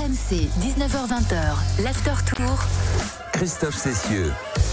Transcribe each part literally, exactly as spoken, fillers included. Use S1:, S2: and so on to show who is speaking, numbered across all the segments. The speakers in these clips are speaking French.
S1: M C, dix-neuf heures vingt, l'After Tour.
S2: Christophe Cessieux.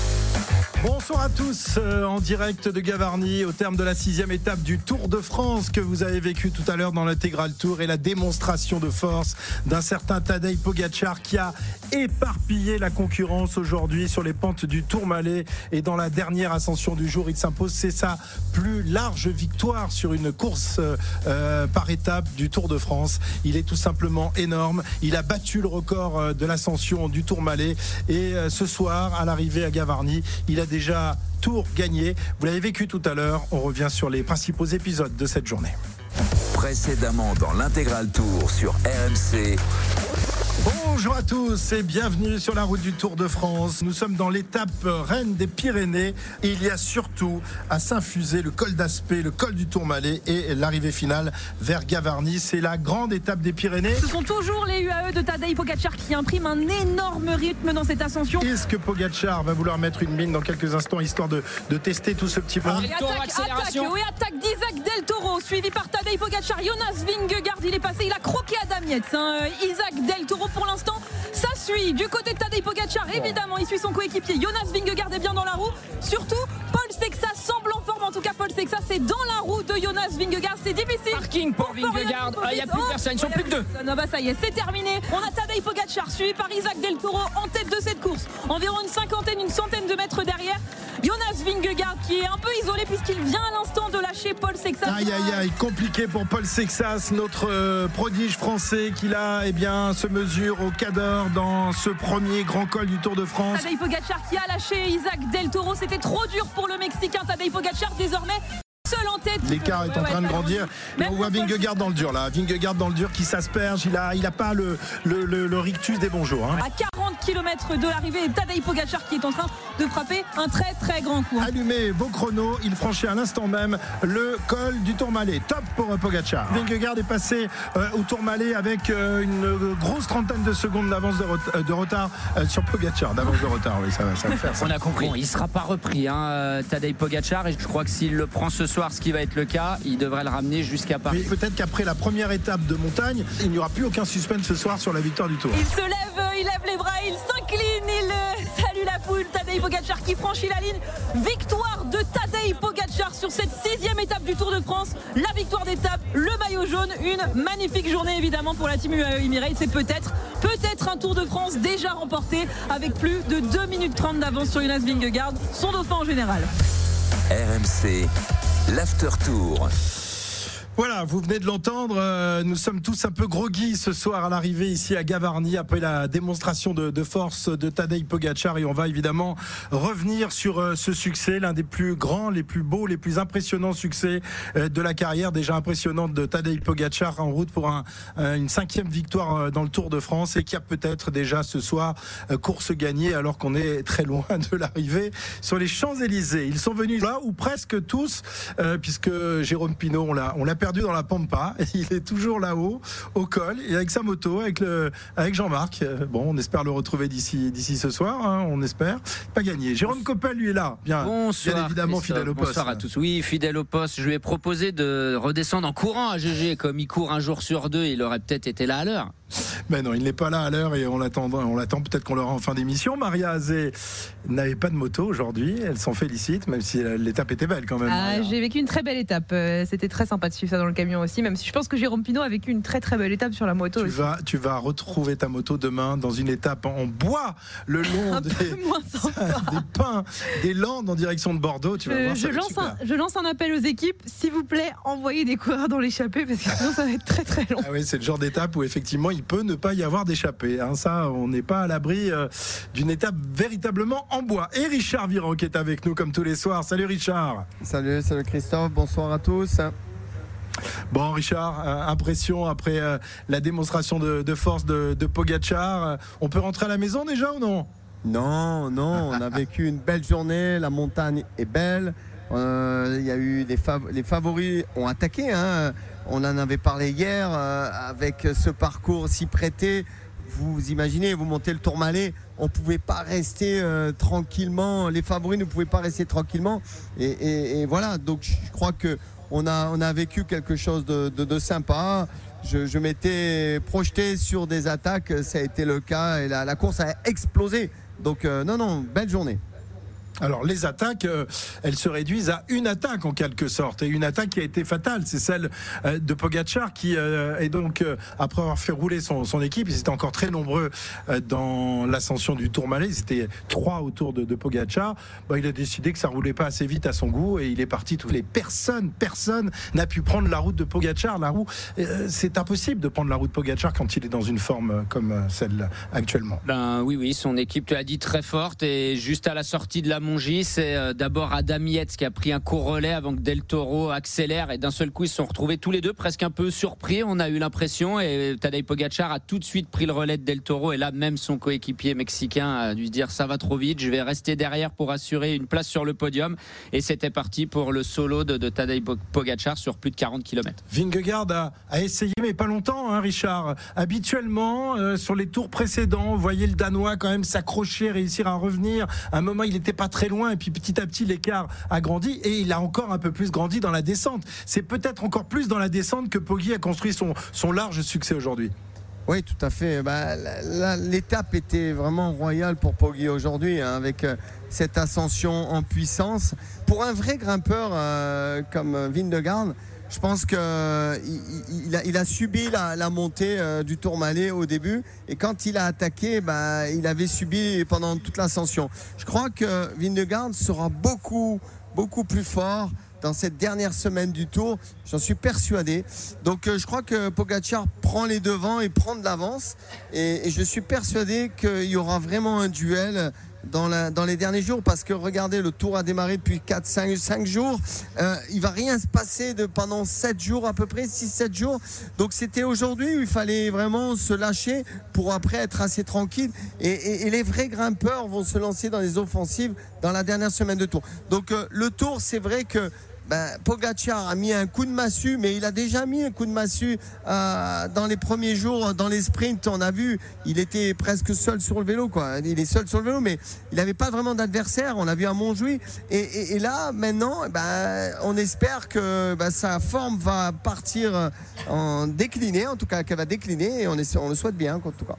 S3: Bonsoir à tous, euh, en direct de Gavarnie, au terme de la sixième étape du Tour de France que vous avez vécu tout à l'heure dans l'intégral Tour, et la démonstration de force d'un certain Tadej Pogačar qui a éparpillé la concurrence aujourd'hui sur les pentes du Tourmalet, et dans la dernière ascension du jour, il s'impose. C'est sa plus large victoire sur une course euh, par étape du Tour de France. Il est tout simplement énorme. Il a battu le record de l'ascension du Tourmalet, et euh, ce soir, à l'arrivée à Gavarnie, il a déjà Tour gagné. Vous l'avez vécu tout à l'heure. On revient sur les principaux épisodes de cette journée.
S2: Précédemment dans l'intégral Tour sur R M C.
S3: Bonjour à tous et bienvenue sur la route du Tour de France. Nous sommes dans l'étape reine des Pyrénées, et il y a surtout à s'infuser le col d'Aspet, le col du Tourmalet et l'arrivée finale vers Gavarnie. C'est la grande étape des Pyrénées.
S4: Ce sont toujours les U A E de Tadej Pogačar qui impriment un énorme rythme dans cette ascension.
S3: Est-ce que Pogačar va vouloir mettre une mine dans quelques instants, histoire de, de tester tout ce petit plan?
S4: Et attaque, attaque, oui, attaque d'Isaac Del Toro, suivi par Tadej Pogačar. Jonas Vingegaard, il est passé, il a croqué Adam Yates. Hein. Isaac Del Toro, pour l'instant, ça suit. Du côté de Tadej Pogačar, évidemment, il suit son coéquipier. Jonas Vingegaard est bien dans la roue. Surtout, Paul Sexas semble en forme. En tout cas, Paul Sexas est dans la roue de Jonas Vingegaard. C'est difficile.
S5: Parking pour Vingegaard. Il n'y a plus de personne, ils sont plus que deux.
S4: Non, bah ça y est, c'est terminé. On a Tadej Pogačar suivi par Isaac Del Toro en tête de cette course. Environ une cinquantaine, une centaine de mètres derrière. Jonas Vingegaard qui est un peu isolé puisqu'il vient à l'instant de lâcher Paul Sexas.
S3: Aïe aïe aïe, compliqué pour Paul Sexas, notre euh, prodige français qui là, eh bien, se mesure au Cador dans ce premier grand col du Tour de France.
S4: Tadej Pogačar qui a lâché Isaac Del Toro, c'était trop dur pour le Mexicain. Tadej Pogačar désormais seul en tête.
S3: L'écart est
S4: ouais,
S3: en
S4: ouais,
S3: train de grandir. Mais on voit Vingegaard dans le dur là. Vingegaard dans le dur qui s'asperge. Il a, il a pas le, le, le, le rictus des bons jours. Hein.
S4: À quarante kilomètres de l'arrivée, Tadej Pogačar qui est en train de frapper un très très grand coup.
S3: Allumé, beau chrono. Il franchit à l'instant même le col du Tourmalet. Top pour Pogačar. Vingegaard est passé euh, au Tourmalet avec euh, une grosse trentaine de secondes d'avance de, re- de retard euh, sur Pogačar. D'avance de retard, oui, ça va, ça va faire ça.
S5: On a compris. Bon, il ne sera pas repris, hein, Tadej Pogačar, et je crois que s'il le prend ce soir, ce qui va être le cas, il devrait le ramener jusqu'à Paris.
S3: Mais peut-être qu'après la première étape de montagne, il n'y aura plus aucun suspense ce soir sur la victoire du Tour.
S4: Il se lève, il lève les bras, il s'incline, il euh, salue la foule. Tadej Pogačar qui franchit la ligne. Victoire de Tadej Pogačar sur cette sixième étape du Tour de France. La victoire d'étape, le maillot jaune. Une magnifique journée évidemment pour la team Emirates. C'est peut-être, peut-être un Tour de France déjà remporté avec plus de deux minutes trente d'avance sur Jonas Vingegaard, son dauphin en général.
S2: R M C, l'After Tour.
S3: Voilà, vous venez de l'entendre, euh, nous sommes tous un peu groggy ce soir à l'arrivée ici à Gavarnie après la démonstration de, de force de Tadej Pogačar, et on va évidemment revenir sur euh, ce succès, l'un des plus grands, les plus beaux, les plus impressionnants succès euh, de la carrière déjà impressionnante de Tadej Pogačar, en route pour un, euh, une cinquième victoire euh, dans le Tour de France, et qui a peut-être déjà ce soir euh, course gagnée alors qu'on est très loin de l'arrivée sur les Champs-Élysées. Ils sont venus là, ou presque tous, euh, puisque Jérôme Pinot, on l'a, on l'a perdu dans la Pampa, il est toujours là-haut au col, et avec sa moto, avec le, avec Jean-Marc. Bon, on espère le retrouver d'ici, d'ici ce soir, hein, on espère. Pas gagné. Jérôme Coppel, lui, est là. Bien,
S5: bonsoir,
S3: bien évidemment, fidèle au poste.
S5: Bonsoir à tous. Oui, fidèle au poste. Je lui ai proposé de redescendre en courant à G G, comme il court un jour sur deux, il aurait peut-être été là à l'heure.
S3: Ben non, il n'est pas là à l'heure, et on l'attend, on l'attend peut-être qu'on l'aura en fin d'émission. Maria Azé n'avait pas de moto aujourd'hui, elle s'en félicite, même si l'étape était belle quand même.
S6: Ah, j'ai vécu une très belle étape, euh, c'était très sympa de suivre ça dans le camion aussi, même si je pense que Jérôme Pinot a vécu une très très belle étape sur la moto
S3: tu
S6: aussi.
S3: Vas, tu vas retrouver ta moto demain dans une étape en bois le long des, des pins, des Landes en direction de Bordeaux. Tu vas
S6: euh,
S3: voir,
S6: je, lance un, je lance un appel aux équipes, s'il vous plaît, envoyez des coureurs dans l'échappée, parce que sinon ça va être très très long.
S3: Ah oui, c'est le genre d'étape où effectivement il peut ne pas y avoir d'échappée. Hein, ça, on n'est pas à l'abri euh, d'une étape véritablement en bois. Et Richard Virenque est avec nous comme tous les soirs. Salut Richard.
S7: Salut, salut Christophe, bonsoir à tous.
S3: Bon Richard, euh, impression après euh, la démonstration de, de force de, de Pogačar. Euh, on peut rentrer à la maison déjà ou non?
S7: Non, non, on a vécu une belle journée, la montagne est belle. Il euh, y a eu des fav- les favoris ont attaqué, hein. On en avait parlé hier, euh, avec ce parcours si prêté. Vous imaginez, vous montez le Tourmalet, on ne pouvait pas rester euh, tranquillement, les favoris ne pouvaient pas rester tranquillement. Et, et, et voilà, donc je crois qu'on a, on a vécu quelque chose de, de, de sympa. je, je m'étais projeté sur des attaques, ça a été le cas et la, la course a explosé. Donc euh, non, non, belle journée.
S3: Alors les attaques, euh, elles se réduisent à une attaque en quelque sorte, et une attaque qui a été fatale, c'est celle euh, de Pogačar qui euh, est donc euh, après avoir fait rouler son, son équipe, ils étaient encore très nombreux euh, dans l'ascension du Tourmalet, ils étaient trois autour de, de Pogačar. Bah, il a décidé que ça roulait pas assez vite à son goût et il est parti tous les personne, personne n'a pu prendre la route de Pogačar. La roue, euh, c'est impossible de prendre la route de Pogačar quand il est dans une forme comme celle actuellement.
S5: Ben oui, oui, son équipe, tu l'as dit, très forte, et juste à la sortie de la Mongie, c'est d'abord Adam Yates qui a pris un court relais avant que Del Toro accélère, et d'un seul coup ils se sont retrouvés tous les deux presque un peu surpris, on a eu l'impression, et Tadej Pogačar a tout de suite pris le relais de Del Toro, et là même son coéquipier mexicain a dû se dire ça va trop vite, je vais rester derrière pour assurer une place sur le podium, et c'était parti pour le solo de, de Tadej Pogačar sur plus de quarante kilomètres.
S3: Vingegaard a, a essayé, mais pas longtemps, hein, Richard. Habituellement, euh, sur les tours précédents, vous voyez le Danois quand même s'accrocher, réussir à revenir. À un moment, il n'était pas très loin, et puis petit à petit, l'écart a grandi, et il a encore un peu plus grandi dans la descente. C'est peut-être encore plus dans la descente que Poggi a construit son, son large succès aujourd'hui.
S7: Oui, tout à fait. Bah, la, la, l'étape était vraiment royale pour Poggi aujourd'hui, hein, avec euh, cette ascension en puissance. Pour un vrai grimpeur euh, comme Vingegaard, je pense qu'il il a, il a subi la, la montée euh, du Tourmalet au début, et quand il a attaqué, bah, il avait subi pendant toute l'ascension. Je crois que Vingegaard sera beaucoup, beaucoup plus fort dans cette dernière semaine du Tour, j'en suis persuadé. Donc euh, je crois que Pogačar prend les devants et prend de l'avance, et, et je suis persuadé qu'il y aura vraiment un duel dans, la, dans les derniers jours, parce que regardez, le Tour a démarré depuis quatre cinq jours, euh, il va rien se passer de, pendant sept jours à peu près, six sept jours, donc c'était aujourd'hui où il fallait vraiment se lâcher pour après être assez tranquille, et, et, et les vrais grimpeurs vont se lancer dans les offensives dans la dernière semaine de Tour. Donc euh, le Tour, c'est vrai que Ben, Pogačar a mis un coup de massue, mais il a déjà mis un coup de massue euh, dans les premiers jours, dans les sprints. On a vu, il était presque seul sur le vélo, quoi. Il est seul sur le vélo, mais il n'avait pas vraiment d'adversaire. On l'a vu à Montjuïc, et, et, et là, maintenant, ben, on espère que ben, sa forme va partir en décliner, en tout cas, qu'elle va décliner, et on, est, on le souhaite bien, en tout cas.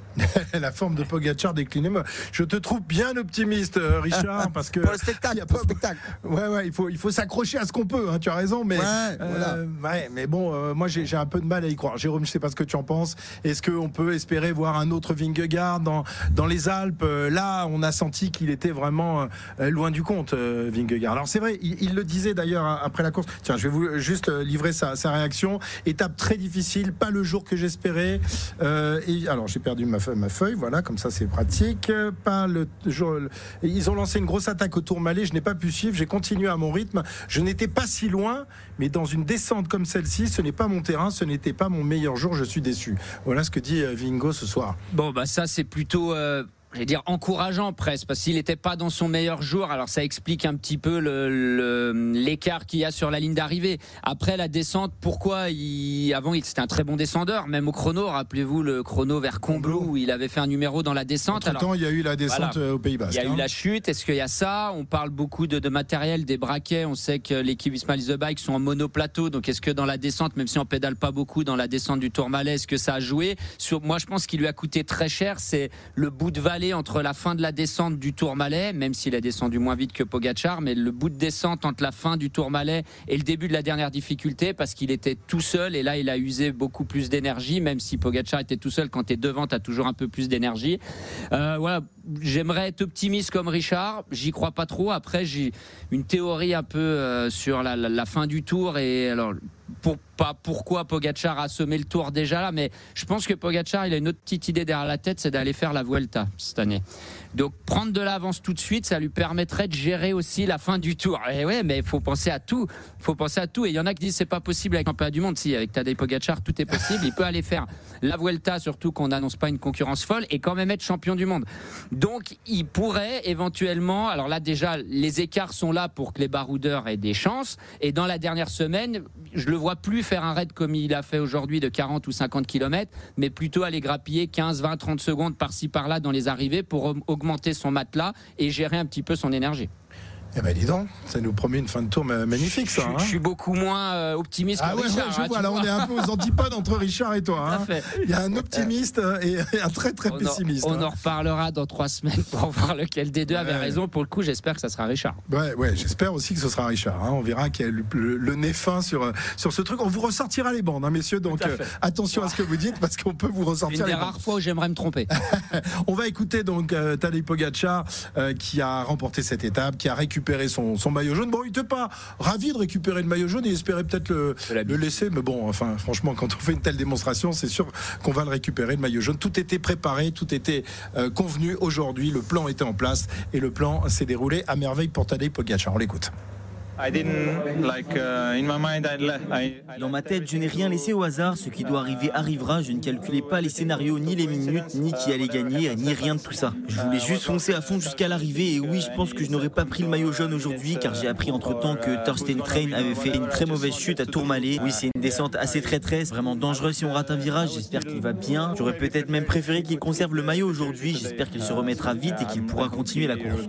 S3: La forme de Pogačar déclinée. Je te trouve bien optimiste, Richard, parce que
S7: pour le spectacle, pour le spectacle.
S3: Ouais, ouais, il faut, il faut s'accrocher à ce qu'on peut. Hein, tu as raison, mais
S7: ouais,
S3: euh,
S7: voilà.
S3: ouais, mais bon, euh, moi j'ai, j'ai un peu de mal à y croire. Jérôme, je sais pas ce que tu en penses. Est-ce qu'on peut espérer voir un autre Vingegaard dans dans les Alpes? Là, on a senti qu'il était vraiment euh, loin du compte, euh, Vingegaard. Alors c'est vrai, il, il le disait d'ailleurs après la course. Tiens, je vais vous juste livrer sa, sa réaction. Étape très difficile, pas le jour que j'espérais. Euh, et alors j'ai perdu ma ma feuille, voilà, comme ça c'est pratique. Pas le jour, ils ont lancé une grosse attaque au Tourmalet, je n'ai pas pu suivre, j'ai continué à mon rythme, je n'étais pas si loin, mais dans une descente comme celle-ci, ce n'est pas mon terrain, ce n'était pas mon meilleur jour, je suis déçu. Voilà ce que dit Vingo ce soir.
S5: Bon bah ça c'est plutôt euh... je vais dire encourageant presque, parce qu'il n'était pas dans son meilleur jour, alors ça explique un petit peu le, le, l'écart qu'il y a sur la ligne d'arrivée. Après la descente, pourquoi il, avant il, c'était un très bon descendeur, même au chrono, rappelez-vous le chrono vers Combloux où il avait fait un numéro dans la descente.
S3: Entre temps il y a eu la descente voilà, au Pays Basque.
S5: Il y a
S3: hein.
S5: eu la chute, est-ce qu'il y a ça? On parle beaucoup de, de matériel, des braquets, on sait que l'équipe Ismail The Bike sont en monoplateau, donc est-ce que dans la descente, même si on pédale pas beaucoup dans la descente du Tourmalet, est-ce que ça a joué? Sur, moi je pense qu'il lui a coûté très cher, c'est le bout de vallée entre la fin de la descente du Tourmalet, même s'il a descendu moins vite que Pogačar, mais le bout de descente entre la fin du Tourmalet et le début de la dernière difficulté, parce qu'il était tout seul, et là il a usé beaucoup plus d'énergie, même si Pogačar était tout seul, quand tu es devant tu as toujours un peu plus d'énergie. Euh, voilà, j'aimerais être optimiste comme Richard, j'y crois pas trop. Après j'ai une théorie un peu euh, sur la, la, la fin du Tour, et alors pour, pas pourquoi Pogačar a semé le Tour déjà là, mais je pense que Pogačar il a une autre petite idée derrière la tête, c'est d'aller faire la Vuelta cette année. Donc prendre de l'avance tout de suite, ça lui permettrait de gérer aussi la fin du Tour. Et ouais, mais il faut penser à tout. Il faut penser à tout. Et il y en a qui disent c'est pas possible avec le championnat du monde. Si, avec Tadej Pogačar, tout est possible. Il peut aller faire la Vuelta, surtout qu'on n'annonce pas une concurrence folle, et quand même être champion du monde. Donc il pourrait éventuellement. Alors là déjà, les écarts sont là pour que les baroudeurs aient des chances. Et dans la dernière semaine, je le vois plus faire un raid comme il a fait aujourd'hui de quarante ou cinquante kilomètres, mais plutôt aller grappiller quinze, vingt, trente secondes par-ci par-là dans les arrivées pour augmenter son matelas et gérer un petit peu son énergie.
S3: Eh ben dis donc, ça nous promet une fin de tour magnifique, ça.
S5: Je,
S3: hein.
S5: je suis beaucoup moins euh, optimiste
S3: ah
S5: que
S3: ouais,
S5: Richard.
S3: ouais, je
S5: hein,
S3: vois,
S5: tu
S3: là
S5: vois.
S3: on est un peu aux antipodes entre Richard et toi. Hein.
S5: Tout à fait.
S3: Il y a un optimiste et un très très
S5: On,
S3: pessimiste.
S5: en, on
S3: hein.
S5: en reparlera dans trois semaines pour voir lequel des deux avait
S3: Ouais.
S5: raison. Pour le coup, j'espère que ça sera Richard.
S3: Ouais, ouais, j'espère aussi que ce sera Richard. Hein. On verra qu'il y a le, le, le nez fin sur, sur ce truc. On vous ressortira les bandes, hein, messieurs. Donc
S5: à
S3: euh,
S5: fait.
S3: attention à ce que vous dites parce qu'on peut vous
S5: Une
S3: ressortir
S5: des
S3: les bandes.
S5: rares fois où j'aimerais me tromper.
S3: On va écouter donc euh, Tadej Pogačar euh, qui a remporté cette étape, qui a récupéré son, son maillot jaune. Bon, il n'était pas ravi de récupérer le maillot jaune. Il espérait peut-être le, le laisser, mais bon, enfin, franchement, quand on fait une telle démonstration, c'est sûr qu'on va le récupérer, le maillot jaune. Tout était préparé, tout était euh, convenu aujourd'hui. Le plan était en place et le plan s'est déroulé à merveille pour Tadej Pogačar. On l'écoute.
S8: Dans ma tête, je n'ai rien laissé au hasard. Ce qui doit arriver arrivera. Je ne calculais pas les scénarios, ni les minutes, ni qui allait gagner, ni rien de tout ça. Je voulais juste foncer à fond jusqu'à l'arrivée. Et oui, je pense que je n'aurais pas pris le maillot jaune aujourd'hui, car j'ai appris entre-temps que Thorsten Trein avait fait une très mauvaise chute à Tourmalet. Oui, c'est une descente assez traîtresse, vraiment dangereuse si on rate un virage. J'espère qu'il va bien. J'aurais peut-être même préféré qu'il conserve le maillot aujourd'hui. J'espère qu'il se remettra vite et qu'il pourra continuer la course.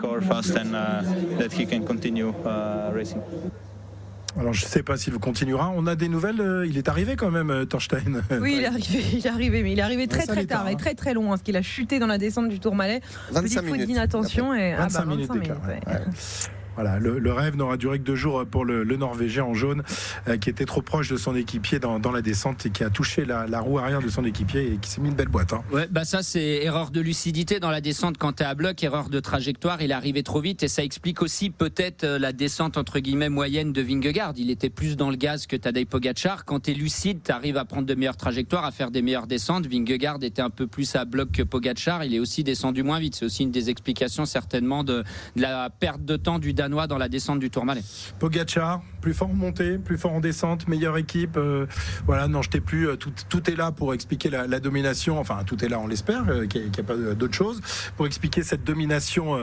S3: Alors je ne sais pas s'il continuera. On a des nouvelles. euh, Il est arrivé quand même, euh, Thorsten.
S6: Oui, il est arrivé, il est arrivé, mais il est arrivé très
S3: Ça
S6: très
S3: l'éteint,
S6: tard
S3: hein.
S6: et très très long, parce qu'il a chuté dans la descente du Tourmalet.
S7: vingt-cinq
S6: Petite faute
S7: minutes.
S6: d'inattention et ah
S3: vingt-cinq
S6: bah,
S3: minutes
S6: vingt-cinq
S3: d'écart,
S6: minutes,
S3: ouais.
S6: ouais.
S3: Ouais. Voilà, le, le rêve n'aura duré que deux jours pour le, le Norvégien en jaune, euh, qui était trop proche de son équipier dans, dans la descente et qui a touché la, la roue arrière de son équipier et qui s'est mis une belle boîte. Hein.
S5: Ouais, bah ça c'est erreur de lucidité dans la descente quand tu es à bloc, erreur de trajectoire, il est arrivé trop vite et ça explique aussi peut-être euh, la descente entre guillemets moyenne de Vingegaard. Il était plus dans le gaz que Tadej Pogačar. Quand tu es lucide, tu arrives à prendre de meilleures trajectoires, à faire des meilleures descentes. Vingegaard était un peu plus à bloc que Pogačar, il est aussi descendu moins vite. C'est aussi une des explications certainement de, de la perte de temps du Danois dans la descente du Tourmalet.
S3: Pogačar, plus fort en montée, plus fort en descente, meilleure équipe. Euh, voilà, non, je t'ai plus. euh, Tout, tout est là pour expliquer la, la domination. Enfin, tout est là, on l'espère, euh, qu'il n'y a, qu'il y a pas d'autre chose pour expliquer cette domination euh,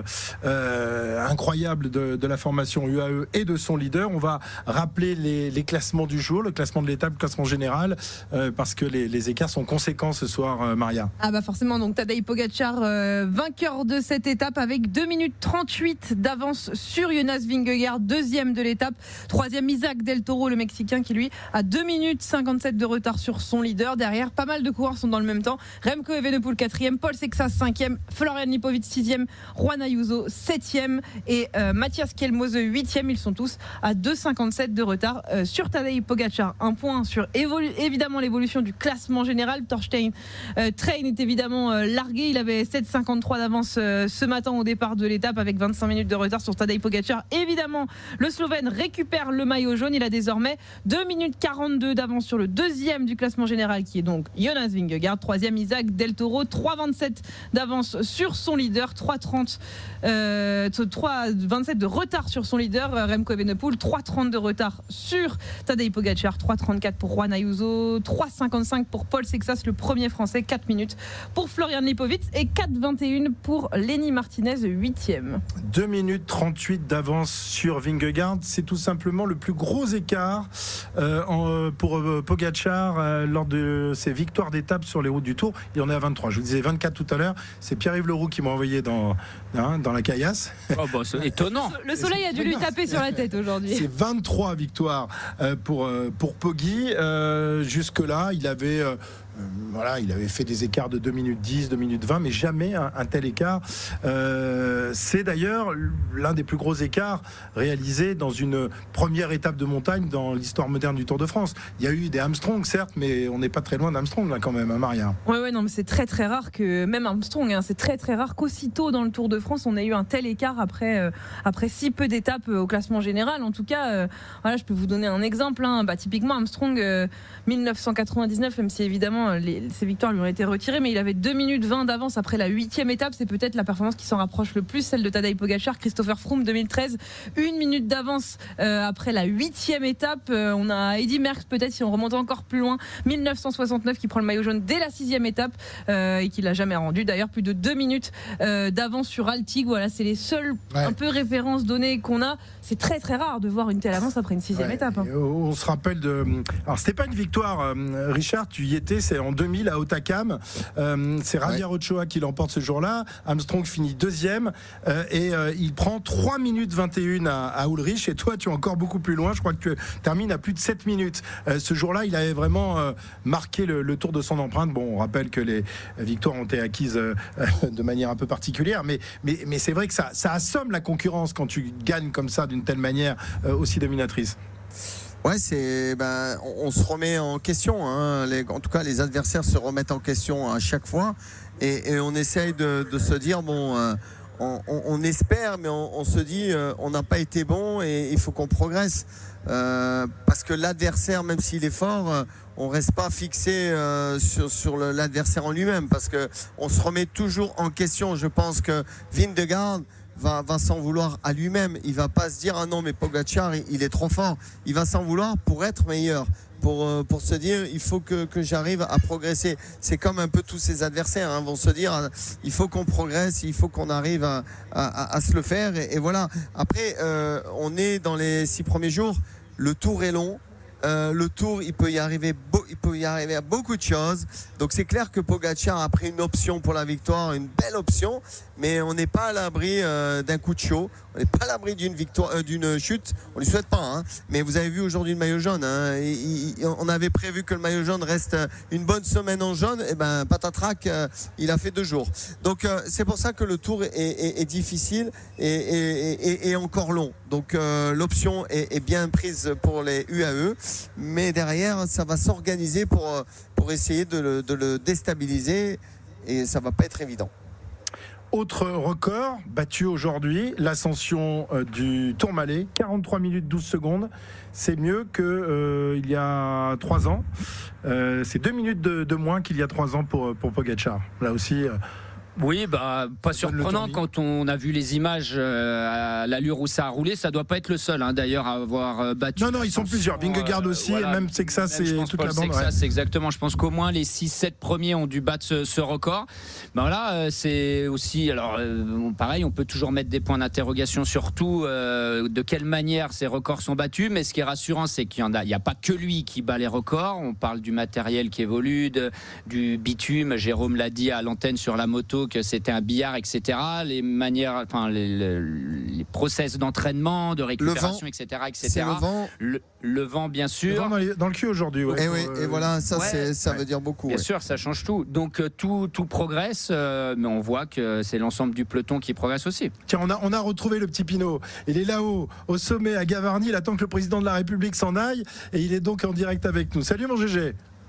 S3: euh, incroyable de, de la formation U A E et de son leader. On va rappeler les, les classements du jour, le classement de l'étape, le classement général, euh, parce que les, les écarts sont conséquents ce soir, euh, Maria.
S6: Ah bah forcément, donc Tadej Pogačar, euh, vainqueur de cette étape avec deux minutes trente-huit d'avance sur Jonas Vingegaard, deuxième de l'étape. Troisième, Isaac Del Toro, le Mexicain, qui lui a deux minutes cinquante-sept de retard sur son leader. Derrière, pas mal de coureurs sont dans le même temps. Remco Evenepoel quatrième, Paul Sexas cinquième, Florian Lipovic sixième, Juan Ayuso septième et euh, Mathias Kelmose huitième. Ils sont tous à deux cinquante-sept de retard euh, sur Tadej Pogačar. Un point sur évolu- évidemment l'évolution du classement général. Thorsten euh, Trein est évidemment euh, largué. Il avait sept cinquante-trois d'avance euh, ce matin au départ de l'étape avec vingt-cinq minutes de retard sur Tadej Pogačar. Évidemment, le Slovène récupère le maillot jaune. Il a désormais deux minutes quarante-deux d'avance sur le deuxième du classement général qui est donc Jonas Vingegaard. Troisième, Isaac Del Toro. trois vingt-sept d'avance sur son leader. trois trente, euh, trois vingt-sept de retard sur son leader. Remco Evenepoel. trois trente de retard sur Tadej Pogačar. trois trente-quatre pour Juan Ayuso. trois cinquante-cinq pour Paul Sexas, le premier français. quatre minutes pour Florian Lipovic et quatre vingt et un pour Lenny Martinez, huitième.
S3: deux minutes trente-huit d'avance sur Vingegaard, c'est tout simplement le plus gros écart euh, en, pour euh, Pogačar euh, lors de ses victoires d'étape sur les routes du Tour. Il en est à vingt-trois. Je vous disais vingt-quatre tout à l'heure. C'est Pierre-Yves Leroux qui m'a envoyé dans, hein, dans la caillasse.
S5: Oh bah, c'est étonnant.
S6: Le soleil a dû lui taper sur la tête aujourd'hui.
S3: C'est vingt-trois victoires euh, pour, euh, pour Poggi. Euh, jusque-là, il avait... Euh, Euh, voilà, il avait fait des écarts de deux minutes dix, deux minutes vingt, mais jamais un, un tel écart. Euh, c'est d'ailleurs l'un des plus gros écarts réalisés dans une première étape de montagne dans l'histoire moderne du Tour de France. Il y a eu des Armstrong, certes, mais on n'est pas très loin d'Armstrong là quand même, hein, Maria.
S6: Ouais, ouais, non, mais c'est très très rare que même Armstrong, hein, c'est très très rare qu'aussitôt dans le Tour de France on ait eu un tel écart après euh, après si peu d'étapes euh, au classement général. En tout cas, euh, voilà, je peux vous donner un exemple. Hein. Bah, typiquement Armstrong, euh, dix-neuf cent quatre-vingt-dix-neuf, même si évidemment Les, ses victoires lui ont été retirées, mais il avait deux minutes vingt d'avance après la huitième étape. C'est peut-être la performance qui s'en rapproche le plus, celle de Tadej Pogačar. Christopher Froome deux mille treize, une minute d'avance euh, après la huitième étape. Euh, on a Eddy Merckx peut-être si on remonte encore plus loin, dix-neuf cent soixante-neuf, qui prend le maillot jaune dès la sixième étape euh, et qui l'a jamais rendu. D'ailleurs, plus de deux minutes euh, d'avance sur Altig. Voilà, c'est les seules
S3: Ouais.
S6: un peu références données qu'on a. C'est très très rare de voir une telle avance après une sixième
S3: Ouais.
S6: étape. Hein.
S3: Et on se rappelle de. Alors, c'était pas une victoire, euh, Richard, tu y étais. C'est c'est en deux mille à Otakam. Euh, c'est Javier ouais. Ochoa qui l'emporte ce jour-là. Armstrong finit deuxième euh, et euh, il prend trois minutes vingt et un à, à Ulrich. Et toi, tu es encore beaucoup plus loin. Je crois que tu termines à plus de sept minutes. Euh, ce jour-là, il avait vraiment euh, marqué le, le tour de son empreinte. Bon, on rappelle que les victoires ont été acquises euh, de manière un peu particulière, mais, mais, mais c'est vrai que ça, ça assomme la concurrence quand tu gagnes comme ça d'une telle manière euh, aussi dominatrice.
S7: Ouais, c'est ben on, on se remet en question. Hein. Les, en tout cas, les adversaires se remettent en question à chaque fois, et, et on essaye de, de se dire bon, euh, on, on, on espère, mais on, on se dit euh, on n'a pas été bon et il faut qu'on progresse euh, parce que l'adversaire, même s'il est fort, euh, on reste pas fixé euh, sur sur le, l'adversaire en lui-même, parce que on se remet toujours en question. Je pense que Vingegaard Va, va s'en vouloir à lui-même. Il va pas se dire ah non mais Pogacar il, il est trop fort. Il va s'en vouloir pour être meilleur, pour euh, pour se dire il faut que que j'arrive à progresser. C'est comme un peu tous ses adversaires hein, vont se dire il faut qu'on progresse, il faut qu'on arrive à à, à se le faire et, et voilà. Après euh, on est dans les six premiers jours. Le tour est long. Euh, le tour, il peut y arriver, beau, il peut y arriver à beaucoup de choses. Donc c'est clair que Pogacar a pris une option pour la victoire, une belle option, mais on n'est pas à l'abri euh, d'un coup de chaud. On n'est pas à l'abri d'une victoire, euh, d'une chute. On ne lui souhaite pas. Hein. Mais vous avez vu aujourd'hui le maillot jaune. Hein. Il, il, on avait prévu que le maillot jaune reste une bonne semaine en jaune. Et ben patatrac, euh, il a fait deux jours. Donc euh, c'est pour ça que le tour est, est, est difficile et, et, et, et encore long. Donc euh, l'option est, est bien prise pour les U A E. Mais derrière, ça va s'organiser pour, pour essayer de le, de le déstabiliser et ça ne va pas être évident.
S3: Autre record battu aujourd'hui, l'ascension euh, du Tourmalet, quarante-trois minutes douze secondes. C'est mieux qu'il euh, y a trois ans. Euh, c'est deux minutes de, de moins qu'il y a trois ans pour, pour Pogacar. Là aussi... Euh,
S5: Oui, bah, pas surprenant quand on a vu les images euh, à l'allure où ça a roulé. Ça doit pas être le seul, hein, d'ailleurs, à avoir battu.
S3: Non, non, ils sont plusieurs. Vingegaard aussi, euh, voilà. Et même c'est que ça, c'est toute la bande.
S5: Ouais. C'est exactement. Je pense qu'au moins les six sept premiers ont dû battre ce, ce record. Ben là, euh, c'est aussi. Alors, euh, pareil, on peut toujours mettre des points d'interrogation sur tout, euh, de quelle manière ces records sont battus. Mais ce qui est rassurant, c'est qu'il y en a. Il n'y a pas que lui qui bat les records. On parle du matériel qui évolue, de, du bitume. Jérôme l'a dit à l'antenne sur la moto, que c'était un billard, et cetera. Les manières, enfin les, les, les process d'entraînement, de récupération, et cetera, et cetera.
S7: Le vent,
S5: le, le vent, bien sûr.
S3: Le vent dans, les, dans le cul aujourd'hui. Ouais.
S7: Et, oui, et voilà, ça,
S5: ouais,
S7: c'est, ça
S5: ouais.
S7: veut dire beaucoup.
S5: Bien
S7: ouais.
S5: sûr, ça change tout. Donc tout, tout progresse, euh, mais on voit que c'est l'ensemble du peloton qui progresse aussi.
S3: Tiens, on a, on a retrouvé le petit Pinot. Il est là-haut, au sommet à Gavarnie. Il attend que le président de la République s'en aille, et il est donc en direct avec nous. Salut mon G G.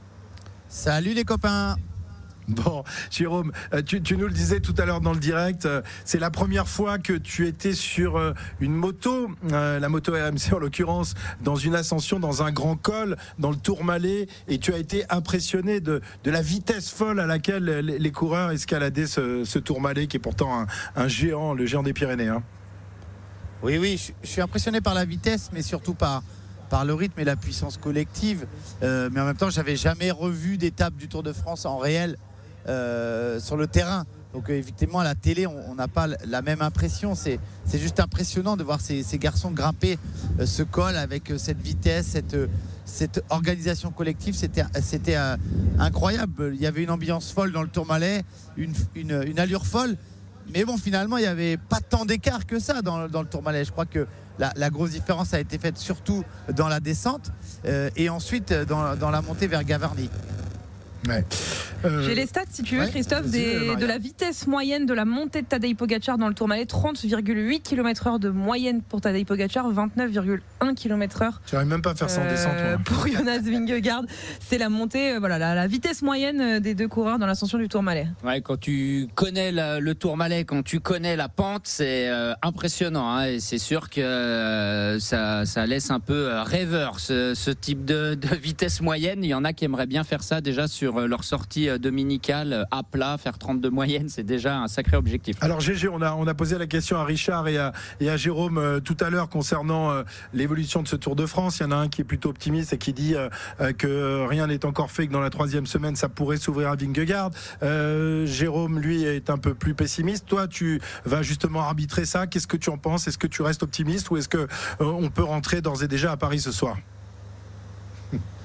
S9: Salut les copains.
S3: Bon, Jérôme, tu, tu nous le disais tout à l'heure dans le direct, c'est la première fois que tu étais sur une moto, euh, la moto R M C en l'occurrence, dans une ascension, dans un grand col, dans le Tourmalet, et tu as été impressionné de, de la vitesse folle à laquelle les, les coureurs escaladaient ce, ce Tourmalet, qui est pourtant un, un géant, le géant des Pyrénées. Hein.
S9: Oui, oui, je, je suis impressionné par la vitesse, mais surtout par... par le rythme et la puissance collective, euh, mais en même temps j'avais jamais revu d'étape du Tour de France en réel euh, sur le terrain, donc euh, effectivement à la télé on n'a pas la même impression. C'est, c'est juste impressionnant de voir ces, ces garçons grimper euh, ce col avec euh, cette vitesse, cette, euh, cette organisation collective. C'était, c'était euh, incroyable. Il y avait une ambiance folle dans le Tourmalet, une, une, une allure folle, mais bon, finalement il n'y avait pas tant d'écart que ça dans, dans le Tourmalet. Je crois que La, la grosse différence a été faite surtout dans la descente euh, et ensuite dans, dans la montée vers Gavarnie.
S3: Ouais. Euh...
S6: J'ai les stats si tu veux, ouais, Christophe, des, de la vitesse moyenne de la montée de Tadej Pogacar dans le Tourmalet, trente virgule huit kilomètres heure de moyenne pour Tadej Pogacar, vingt-neuf virgule un kilomètres heure.
S3: Tu n'arrives même pas à faire ça en descente.
S6: Euh, pour Jonas Vingegaard, c'est la montée, euh, voilà, la, la vitesse moyenne des deux coureurs dans l'ascension du Tourmalet.
S5: Ouais, quand tu connais la, le Tourmalet, quand tu connais la pente, c'est euh, impressionnant. Hein, et c'est sûr que euh, ça, ça laisse un peu euh, rêveur ce, ce type de, de vitesse moyenne. Il y en a qui aimeraient bien faire ça déjà sur leur sortie dominicale à plat, faire trente de moyenne, c'est déjà un sacré objectif.
S3: Alors G G, on a, on a posé la question à Richard et à, et à Jérôme euh, tout à l'heure concernant euh, l'évolution de ce Tour de France. Il y en a un qui est plutôt optimiste et qui dit euh, euh, que rien n'est encore fait, que dans la troisième semaine ça pourrait s'ouvrir à Vingegaard. Euh, Jérôme, lui, est un peu plus pessimiste. Toi, tu vas justement arbitrer ça. Qu'est-ce que tu en penses? Est-ce que tu restes optimiste ou est-ce que euh, on peut rentrer d'ores et déjà à Paris ce soir?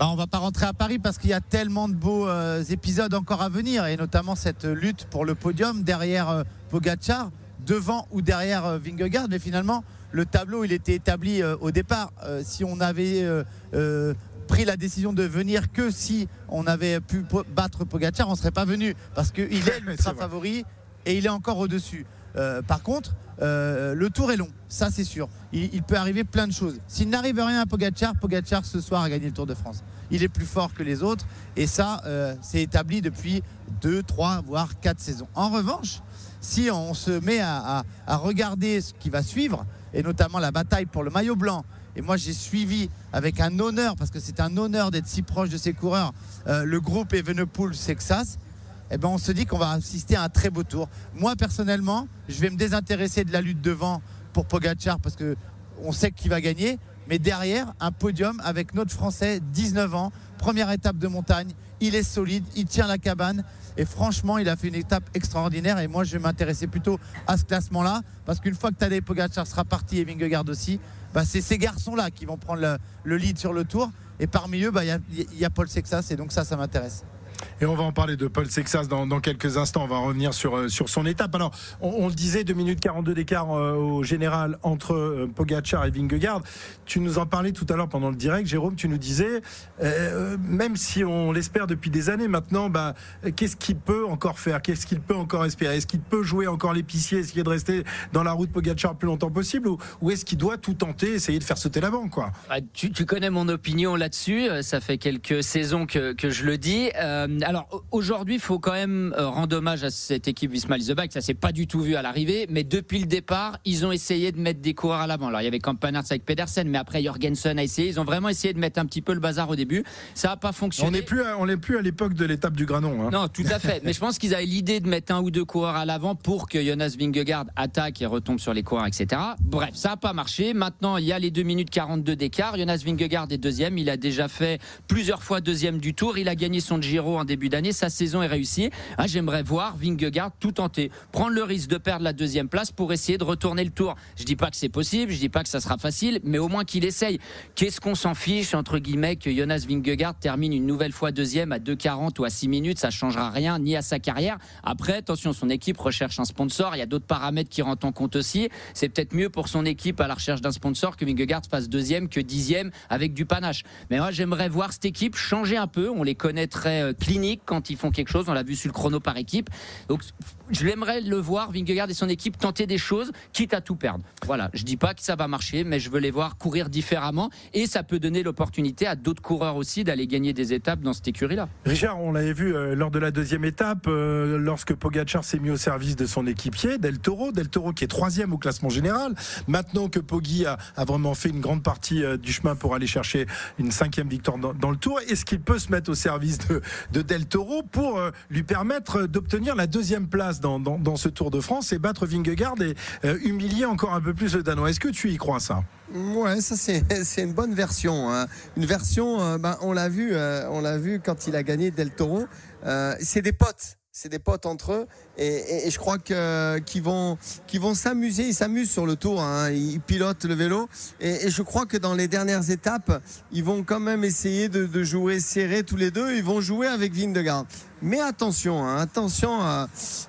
S9: Bah, on va pas rentrer à Paris parce qu'il y a tellement de beaux euh, épisodes encore à venir, et notamment cette lutte pour le podium derrière euh, Pogačar, devant ou derrière euh, Vingegaard. Mais finalement, le tableau il était établi euh, au départ. Euh, si on avait euh, euh, pris la décision de venir que si on avait pu po- battre Pogačar, on serait pas venu parce qu'il est l'ultra favori et il est encore au-dessus. Euh, par contre, euh, le tour est long, ça c'est sûr. Il, il peut arriver plein de choses. S'il n'arrive rien à Pogačar, Pogačar ce soir a gagné le Tour de France. Il est plus fort que les autres et ça, euh, c'est établi depuis deux, trois, voire quatre saisons. En revanche, si on se met à, à, à regarder ce qui va suivre, et notamment la bataille pour le maillot blanc, et moi j'ai suivi avec un honneur, parce que c'est un honneur d'être si proche de ces coureurs, euh, le groupe Evenepoel-Sexas, eh ben on se dit qu'on va assister à un très beau tour. Moi personnellement, je vais me désintéresser de la lutte devant pour Pogačar parce que on sait qu'il va gagner, mais derrière un podium avec notre Français, dix-neuf ans, première étape de montagne, il est solide, il tient la cabane et franchement il a fait une étape extraordinaire et moi je vais m'intéresser plutôt à ce classement-là parce qu'une fois que Tadej Pogačar sera parti et Vingegaard aussi, bah, c'est ces garçons-là qui vont prendre le, le lead sur le tour et parmi eux, bah, y a, y a Paul Sexas et donc ça, ça m'intéresse.
S3: Et on va en parler de Paul Sexas dans, dans quelques instants. On va revenir sur, sur son étape. Alors, on, on le disait, deux minutes quarante-deux d'écart euh, au général entre euh, Pogačar et Vingegaard. Tu nous en parlais tout à l'heure pendant le direct, Jérôme. Tu nous disais, euh, même si on l'espère depuis des années maintenant, bah, qu'est-ce qu'il peut encore faire? Qu'est-ce qu'il peut encore espérer? Est-ce qu'il peut jouer encore l'épicier, essayer de rester dans la roue de Pogačar le plus longtemps possible? Ou, ou est-ce qu'il doit tout tenter, essayer de faire sauter la banque, quoi?
S5: Ah, tu, tu connais mon opinion là-dessus. Ça fait quelques saisons que, que je le dis. Euh, alors aujourd'hui, il faut quand même rendre hommage à cette équipe Visma Lease the Bike. Ça s'est pas du tout vu à l'arrivée, mais depuis le départ, ils ont essayé de mettre des coureurs à l'avant. Alors il y avait Campanarts avec Pedersen, mais après Jorgensen a essayé. Ils ont vraiment essayé de mettre un petit peu le bazar au début. Ça n'a pas fonctionné.
S3: On n'est plus, à, on n'est plus à l'époque de l'étape du Granon. Hein.
S5: Non, tout à fait. Mais je pense qu'ils avaient l'idée de mettre un ou deux coureurs à l'avant pour que Jonas Vingegaard attaque et retombe sur les coureurs, et cetera. Bref, ça n'a pas marché. Maintenant, il y a les deux minutes quarante-deux d'écart. Jonas Vingegaard est deuxième. Il a déjà fait plusieurs fois deuxième du Tour. Il a gagné son Giro en début d'année. Sa saison est réussie. Ah, j'aimerais voir Vingegaard tout tenter, prendre le risque de perdre la deuxième place pour essayer de retourner le Tour. Je dis pas que c'est possible, je dis pas que ça sera facile, mais au moins qu'il essaye. Qu'est-ce qu'on s'en fiche entre guillemets que Jonas Vingegaard termine une nouvelle fois deuxième à deux quarante ou à six minutes, ça changera rien ni à sa carrière. Après, attention, son équipe recherche un sponsor. Il y a d'autres paramètres qui rentrent en compte aussi. C'est peut-être mieux pour son équipe à la recherche d'un sponsor que Vingegaard fasse deuxième que dixième avec du panache. Mais moi, j'aimerais voir cette équipe changer un peu. On les connaît très cliniques quand ils font quelque chose. On l'a vu sur le chrono par équipe. Donc, je l'aimerais le voir, Vingegaard et son équipe, tenter des choses, quitte à tout perdre. Voilà, je dis pas que ça va marcher, mais je veux les voir courir différemment et ça peut donner l'opportunité à d'autres coureurs aussi d'aller gagner des étapes dans cette écurie-là.
S3: Richard, on l'avait vu euh, lors de la deuxième étape, euh, lorsque Pogačar s'est mis au service de son équipier, Del Toro, Del Toro qui est troisième au classement général. Maintenant que Poggi a, a vraiment fait une grande partie euh, du chemin pour aller chercher une cinquième victoire dans, dans le Tour, est-ce qu'il peut se mettre au service de, de Del Toro pour euh, lui permettre d'obtenir la deuxième place dans, dans, dans ce Tour de France et battre Vingegaard et euh, humilier encore un peu plus le Danois? Est-ce que tu y crois, ça?
S7: Ouais, ça c'est, c'est une bonne version. Hein. Une version, euh, ben, on l'a vu, euh, on l'a vu quand il a gagné Del Toro. Euh, c'est des potes. C'est des potes entre eux et, et, et je crois que, qu'ils vont, qu'ils vont s'amuser. Ils s'amusent sur le tour, hein. Ils pilotent le vélo et, et je crois que dans les dernières étapes, ils vont quand même essayer de, de jouer serré tous les deux. Ils vont jouer avec Vingegaard. Mais attention, hein, attention à,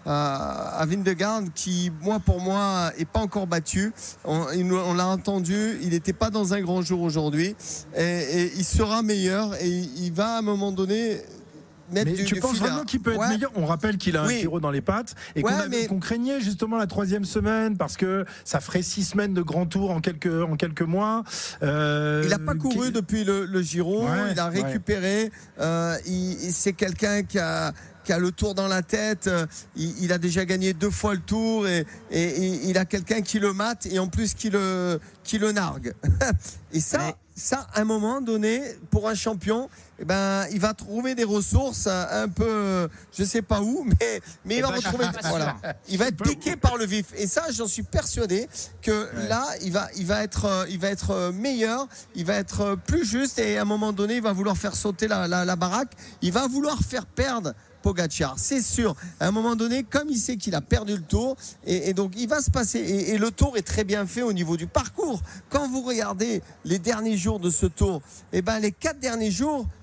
S7: à, à Vingegaard qui, moi pour moi, est pas encore battu. On, on l'a entendu, il n'était pas dans un grand jour aujourd'hui et, et il sera meilleur et il va à un moment donné.
S3: Mais du, tu du penses vraiment qu'il peut être ouais. meilleur? On rappelle qu'il a oui. un Giro dans les pattes et ouais, qu'on, avait, mais... qu'on craignait justement la troisième semaine parce que ça ferait six semaines de grand tour en quelques, en quelques mois.
S7: Euh, il n'a pas couru qui... depuis le, le Giro, ouais, il a récupéré. Ouais. Euh, il, c'est quelqu'un qui a... qui a le Tour dans la tête, il, il a déjà gagné deux fois le Tour et, et, et il a quelqu'un qui le mate et en plus qui le, qui le nargue. Et ça, ouais. ça, à un moment donné, pour un champion, eh ben, il va trouver des ressources un peu, je sais pas où, mais, mais il va ben, retrouver, voilà. Il va être piqué par le vif. Et ça, j'en suis persuadé que ouais. là, il va, il va être, il va être meilleur, il va être plus juste et à un moment donné, il va vouloir faire sauter la, la, la baraque, il va vouloir faire perdre Pogačar, c'est sûr. À un moment donné, comme il sait qu'il a perdu le Tour, et, et donc il va se passer. Et, et le Tour est très bien fait au niveau du parcours. Quand vous regardez les derniers jours de ce Tour, et ben les quatre derniers jours,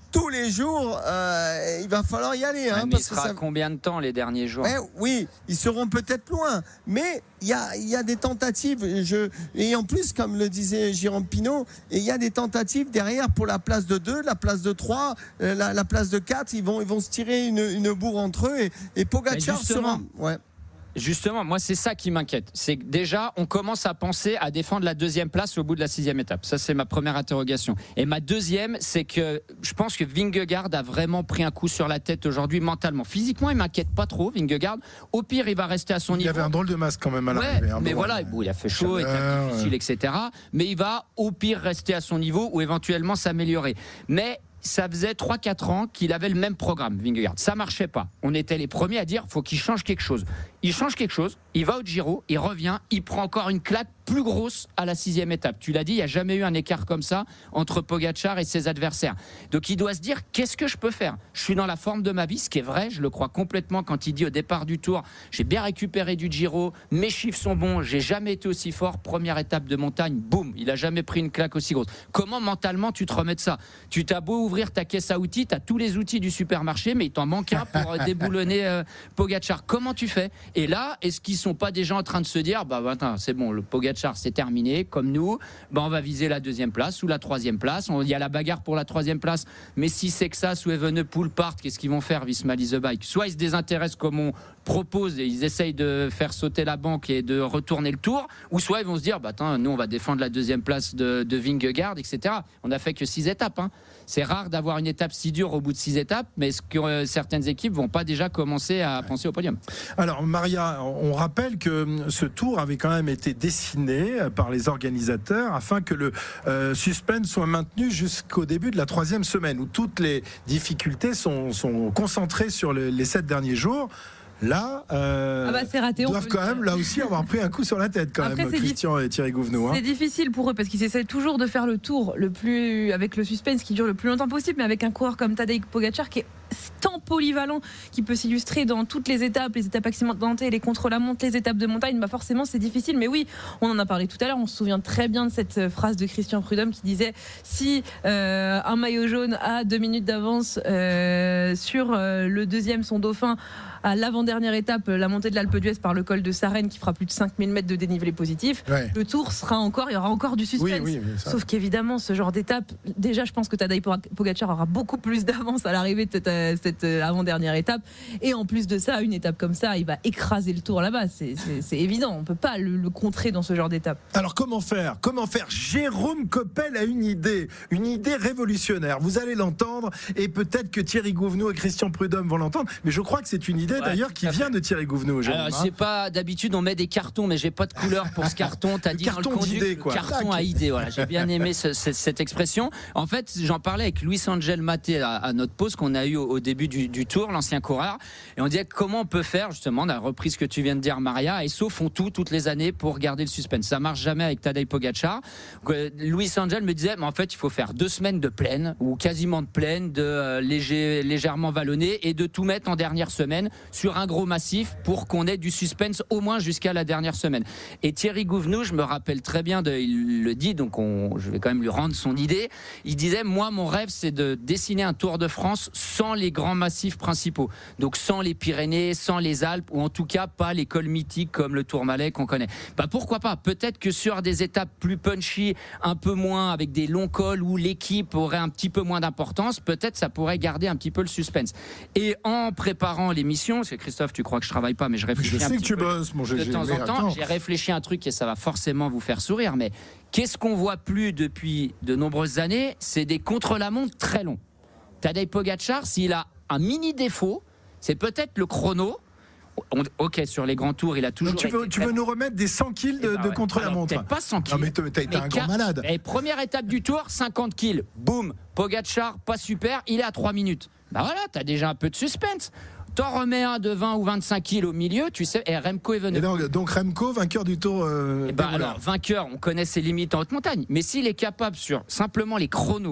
S7: tous les jours, euh, il va falloir y aller. Hein,
S5: ouais, mais
S7: parce
S5: il sera
S7: que ça...
S5: à combien de temps les derniers jours?
S7: Ouais, oui, ils seront peut-être loin, mais il y a, y a des tentatives. Je... Et en plus, comme le disait Jérôme Pinault, il y a des tentatives derrière pour la place de deux, la place de trois, euh, la, la place de quatre. Ils vont, ils vont se tirer une, une bourre entre eux et, et Pogacar sera... Ouais.
S5: Justement, moi c'est ça qui m'inquiète. C'est que déjà, on commence à penser à défendre la deuxième place au bout de la sixième étape. Ça, c'est ma première interrogation. Et ma deuxième, c'est que je pense que Vingegaard a vraiment pris un coup sur la tête aujourd'hui mentalement. Physiquement, il m'inquiète pas trop, Vingegaard. Au pire, il va rester à son
S3: il
S5: niveau.
S3: Il avait un drôle de masque quand même à l'arrivée.
S5: Ouais,
S3: hein,
S5: mais
S3: bon,
S5: voilà,
S3: ouais.
S5: bon, il a fait chaud, il était difficile, et cetera. Mais il va au pire rester à son niveau ou éventuellement s'améliorer. Mais ça faisait trois quatre ans qu'il avait le même programme, Vingegaard. Ça marchait pas. On était les premiers à dire faut qu'il change quelque chose. Il change quelque chose, il va au Giro, il revient, il prend encore une claque plus grosse à la sixième étape. Tu l'as dit, il n'y a jamais eu un écart comme ça entre Pogacar et ses adversaires. Donc il doit se dire qu'est-ce que je peux faire? Je suis dans la forme de ma vie, ce qui est vrai, je le crois complètement quand il dit au départ du Tour, j'ai bien récupéré du Giro, mes chiffres sont bons, j'ai jamais été aussi fort. Première étape de montagne, boum, il a jamais pris une claque aussi grosse. Comment mentalement tu te remets de ça? Tu t'as beau ouvrir ta caisse à outils, tu as tous les outils du supermarché, mais il t'en manque un pour déboulonner euh, Pogacar. Comment tu fais? Et là, est-ce qu'ils sont pas déjà en train de se dire, bah attends, c'est bon, le Pogacar c'est terminé, comme nous, bah on va viser la deuxième place ou la troisième place. Il y a la bagarre pour la troisième place, mais si c'est que ça, soit Evenepoel part, qu'est-ce qu'ils vont faire, Visma Lease the Bike? Soit ils se désintéressent comme on propose et ils essayent de faire sauter la banque et de retourner le Tour, ou soit ils vont se dire, bah attends, nous on va défendre la deuxième place de, de Vingegaard, et cetera. On a fait que six étapes. Hein. C'est rare d'avoir une étape si dure au bout de six étapes, mais est-ce que euh, certaines équipes vont pas déjà commencer à penser au podium?
S3: Alors Maria, on rappelle que ce tour avait quand même été dessiné par les organisateurs afin que le euh, suspense soit maintenu jusqu'au début de la troisième semaine, où toutes les difficultés sont, sont concentrées sur le, les sept derniers jours. Là, euh,
S6: ah bah c'est raté,
S3: doivent quand même là aussi avoir pris un coup sur la tête quand
S6: Après,
S3: même, Christian
S6: diff...
S3: et Thierry Gouvenou. Hein.
S6: C'est difficile pour eux parce qu'ils essaient toujours de faire le tour le plus avec le suspense qui dure le plus longtemps possible, mais avec un coureur comme Tadej Pogacar qui est tant polyvalent, qui peut s'illustrer dans toutes les étapes, les étapes accidentées, les contre-la-montre, les étapes de montagne, bah forcément c'est difficile. Mais oui, on en a parlé tout à l'heure, on se souvient très bien de cette phrase de Christian Prudhomme qui disait si euh, un maillot jaune a deux minutes d'avance euh, sur euh, le deuxième, son dauphin, à l'avant-dernière étape, la montée de l'Alpe d'Huez par le col de Sarenne qui fera plus de cinq mille mètres de dénivelé positif, ouais. Le tour sera encore, il y aura encore du suspense. Oui, oui, sauf qu'évidemment, ce genre d'étape, déjà je pense que Tadej Pogacar aura beaucoup plus d'avance à l'arrivée de cette, cette avant-dernière étape, et en plus de ça, une étape comme ça, il va écraser le tour là-bas, c'est, c'est, c'est évident, on ne peut pas le, le contrer dans ce genre d'étape.
S3: Alors comment faire Comment faire Jérôme Coppel a une idée, une idée révolutionnaire, vous allez l'entendre, et peut-être que Thierry Gouvenou et Christian Prudhomme vont l'entendre, mais je crois que c'est une idée Ouais, d'ailleurs qui vient de Thierry Gouvenou.
S5: Alors, je sais pas, d'habitude on met des cartons, mais j'ai pas de couleur pour ce carton. T'as dit
S3: carton
S5: dans le conduit,
S3: d'idée, quoi.
S5: Carton à idée. Voilà, j'ai bien aimé ce, ce, cette expression. En fait, j'en parlais avec Luis Angel Maté à, à notre pause qu'on a eu au, au début du, du Tour, l'ancien coureur, et on disait comment on peut faire justement. On a repris ce que tu viens de dire, Maria. Et sauf font tout toutes les années pour garder le suspense. Ça marche jamais avec Tadej Pogacar. Luis Angel me disait, mais en fait, il faut faire deux semaines de plaine ou quasiment de plaine, de euh, léger, légèrement vallonné, et de tout mettre en dernière semaine sur un gros massif pour qu'on ait du suspense au moins jusqu'à la dernière semaine. Et Thierry Gouvenou, je me rappelle très bien, de, il le dit, donc on, je vais quand même lui rendre son idée. Il disait, moi mon rêve c'est de dessiner un Tour de France sans les grands massifs principaux, donc sans les Pyrénées, sans les Alpes, ou en tout cas pas les cols mythiques comme le Tourmalet qu'on connaît. Bah pourquoi pas, peut-être que sur des étapes plus punchy, un peu moins, avec des longs cols où l'équipe aurait un petit peu moins d'importance, peut-être ça pourrait garder un petit peu le suspense. Et en préparant l'émission, parce que Christophe, tu crois que je travaille pas, mais je réfléchis
S3: je
S5: un
S3: sais
S5: petit
S3: que tu
S5: peu
S3: bosses, mon
S5: de temps en temps. J'ai réfléchi à un truc et ça va forcément vous faire sourire, mais qu'est-ce qu'on voit plus depuis de nombreuses années? C'est des contre-la-montre très longs. Tadej Pogacar, s'il a un mini défaut, c'est peut-être le chrono. On, ok, sur les grands tours, il a toujours.
S3: Donc tu veux, tu veux nous remettre des cent kills de, eh ben de ouais. contre-la-montre?
S5: Peut-être pas cent kills.
S3: Non, mais t'es, t'es un grand malade.
S5: Et première étape du tour, cinquante kills. Boum, Pogacar, pas super, il est à trois minutes. Bah voilà, t'as déjà un peu de suspense. T'en remets un de vingt ou vingt-cinq kills au milieu, tu sais, et Remco est venu.
S3: Donc, donc Remco, vainqueur du Tour. Euh,
S5: bah alors, vainqueur, on connaît ses limites en haute montagne. Mais s'il est capable sur simplement les chronos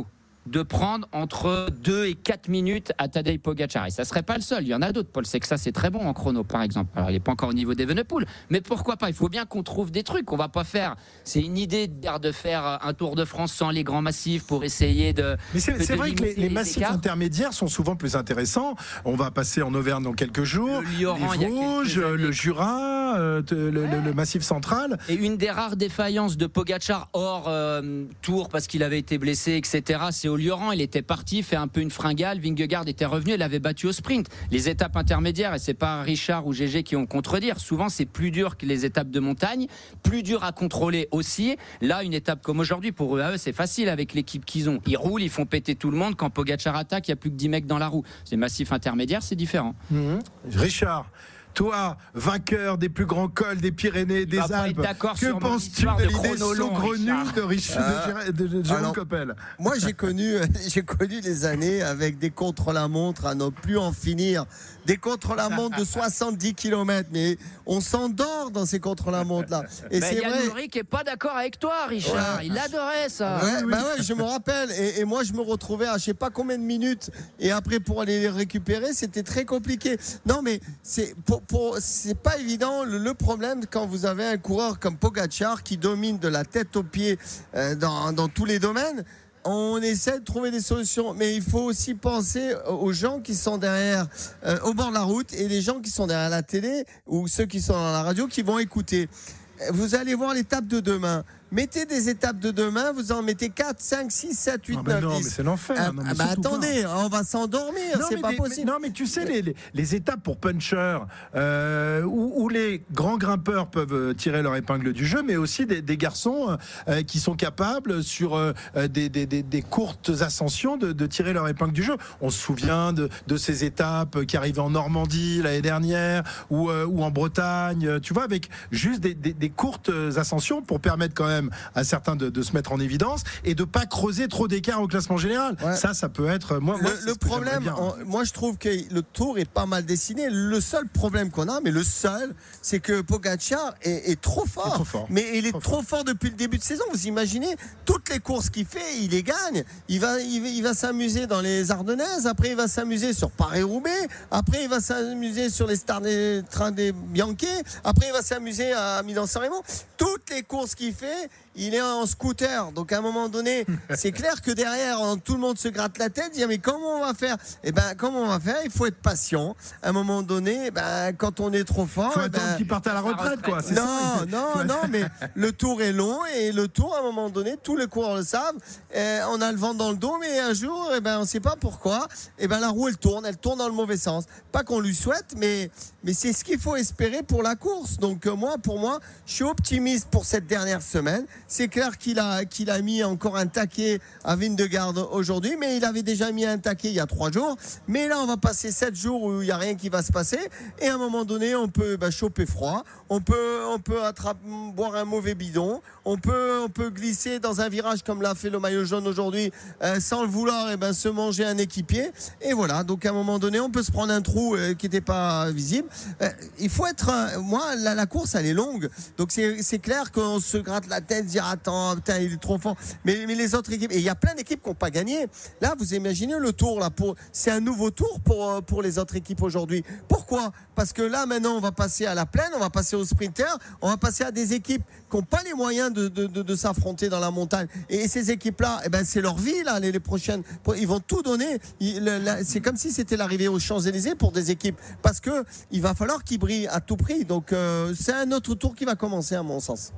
S5: de prendre entre deux et quatre minutes à Tadej Pogačar. Et ça serait pas le seul. Il y en a d'autres. Paul Sexas c'est très bon en chrono, par exemple. Alors, il n'est pas encore au niveau d'Evenepoel, mais pourquoi pas? Il faut bien qu'on trouve des trucs. On va pas faire. C'est une idée de faire un Tour de France sans les grands massifs pour essayer de.
S3: Mais c'est,
S5: de
S3: c'est vrai que les, les, les massifs
S5: écarts.
S3: intermédiaires sont souvent plus intéressants. On va passer en Auvergne dans quelques jours.
S5: Le Lioran,
S3: les Vosges, le Jura, euh, le, ouais. le, le massif central.
S5: Et une des rares défaillances de Pogačar hors euh, Tour parce qu'il avait été blessé, et cetera. C'est au Lioran. Il était parti, fait un peu une fringale. Vingegaard était revenu, il l'avait battu au sprint. Les étapes intermédiaires, et c'est pas Richard ou G G qui ont contredire. Souvent, c'est plus dur que les étapes de montagne, plus dur à contrôler aussi. Là, une étape comme aujourd'hui, pour eux, c'est facile avec l'équipe qu'ils ont. Ils roulent, ils font péter tout le monde. Quand Pogačar attaque, il n'y a plus que dix mecs dans la roue. Les massifs intermédiaires, c'est différent.
S3: Mmh. Richard, toi, vainqueur des plus grands cols des Pyrénées, des Alpes, que penses-tu de, de l'idée saugrenue de, Richard, euh, de, de, de Jérôme Coppel?
S7: Moi, j'ai connu, j'ai connu les années avec des contre-la-montre à ne plus en finir. Des contre-la-montre de soixante-dix kilomètres, mais on s'endort dans ces contre-la-montre-là.
S5: Et bah, c'est Yann vrai. Ulrich n'est pas d'accord avec toi, Richard. Ouais. Il adorait ça.
S7: Ouais, oui. bah ouais, je me rappelle. Et, et moi, je me retrouvais à je ne sais pas combien de minutes. Et après, pour aller les récupérer, c'était très compliqué. Non, mais c'est pour, pour, c'est pas évident. Le, le problème, quand vous avez un coureur comme Pogačar qui domine de la tête aux pieds euh, dans, dans tous les domaines, on essaie de trouver des solutions, mais il faut aussi penser aux gens qui sont derrière, euh, au bord de la route, et les gens qui sont derrière la télé ou ceux qui sont dans la radio qui vont écouter. Vous allez voir l'étape de demain. Mettez des étapes de demain, vous en mettez quatre, cinq, six, sept, huit, neuf,
S3: non,
S7: dix.
S3: mais c'est l'enfer.
S7: Ah,
S3: non, mais
S7: bah attendez, pas. On va s'endormir, non, c'est pas
S3: des,
S7: possible.
S3: Mais, non, mais tu sais, les, les, les étapes pour puncher, euh, où, où les grands grimpeurs peuvent tirer leur épingle du jeu, mais aussi des, des garçons euh, qui sont capables, sur euh, des, des, des, des courtes ascensions, de, de tirer leur épingle du jeu. On se souvient de, de ces étapes qui arrivaient en Normandie l'année dernière, ou, euh, ou en Bretagne, tu vois, avec juste des, des, des courtes ascensions pour permettre quand même à certains De, de se mettre en évidence et de pas creuser trop d'écart au classement général. Ouais. Ça, ça peut être. Moi,
S7: le,
S3: moi,
S7: le problème, on, moi, je trouve que le Tour est pas mal dessiné. Le seul problème qu'on a, mais le seul, c'est que Pogačar est, est trop fort.
S3: Trop fort.
S7: Mais il est
S3: trop,
S7: trop fort. fort depuis le début de saison. Vous imaginez toutes les courses qu'il fait, il les gagne. Il va, il, il va s'amuser dans les Ardennaises. Après, il va s'amuser sur Paris-Roubaix. Après, il va s'amuser sur les stars des trains des Bianchi. Après, il va s'amuser à Milan-San Remo. Toutes les courses qu'il fait, il est en scooter, donc à un moment donné, c'est clair que derrière, tout le monde se gratte la tête, dit mais comment on va faire? Eh ben, comment on va faire? Il faut être patient. À un moment donné, ben, quand on est trop fort,
S3: faut
S7: eh
S3: attendre
S7: ben,
S3: qu'il parte à la retraite, quoi. C'est
S7: non,
S3: ça,
S7: non, non, mais le Tour est long et le Tour, à un moment donné, tous les coureurs le savent. Eh, on a le vent dans le dos, mais un jour, eh ben, on ne sait pas pourquoi. Eh ben, la roue, elle tourne, elle tourne dans le mauvais sens. Pas qu'on lui souhaite, mais, mais c'est ce qu'il faut espérer pour la course. Donc euh, moi, pour moi, je suis optimiste pour cette dernière semaine. C'est clair qu'il a, qu'il a mis encore un taquet à Vingegaard aujourd'hui, mais il avait déjà mis un taquet il y a trois jours. Mais là, on va passer sept jours où il n'y a rien qui va se passer. Et à un moment donné, on peut bah, choper froid, on peut, on peut attraper, boire un mauvais bidon, on peut, on peut glisser dans un virage comme l'a fait le maillot jaune aujourd'hui, euh, sans le vouloir, et ben, se manger un équipier. Et voilà, donc à un moment donné, on peut se prendre un trou euh, qui n'était pas visible. Euh, il faut être... Euh, moi, la, la course, elle est longue. Donc c'est, c'est clair qu'on se gratte la tête, dire attends, putain, il est trop fort. Mais, mais les autres équipes, et il y a plein d'équipes qui n'ont pas gagné. Là, vous imaginez le tour, là, pour, c'est un nouveau tour pour, pour les autres équipes aujourd'hui. Pourquoi? Parce que là, maintenant, on va passer à la plaine, on va passer aux sprinters, on va passer à des équipes qui n'ont pas les moyens de, de, de, de s'affronter dans la montagne. Et ces équipes-là, eh ben, c'est leur vie, là, les, les prochaines. Ils vont tout donner. Ils, le, la, c'est comme si c'était l'arrivée aux Champs-Élysées pour des équipes. Parce qu'il va falloir qu'ils brillent à tout prix. Donc, euh, c'est un autre tour qui va commencer, à mon sens.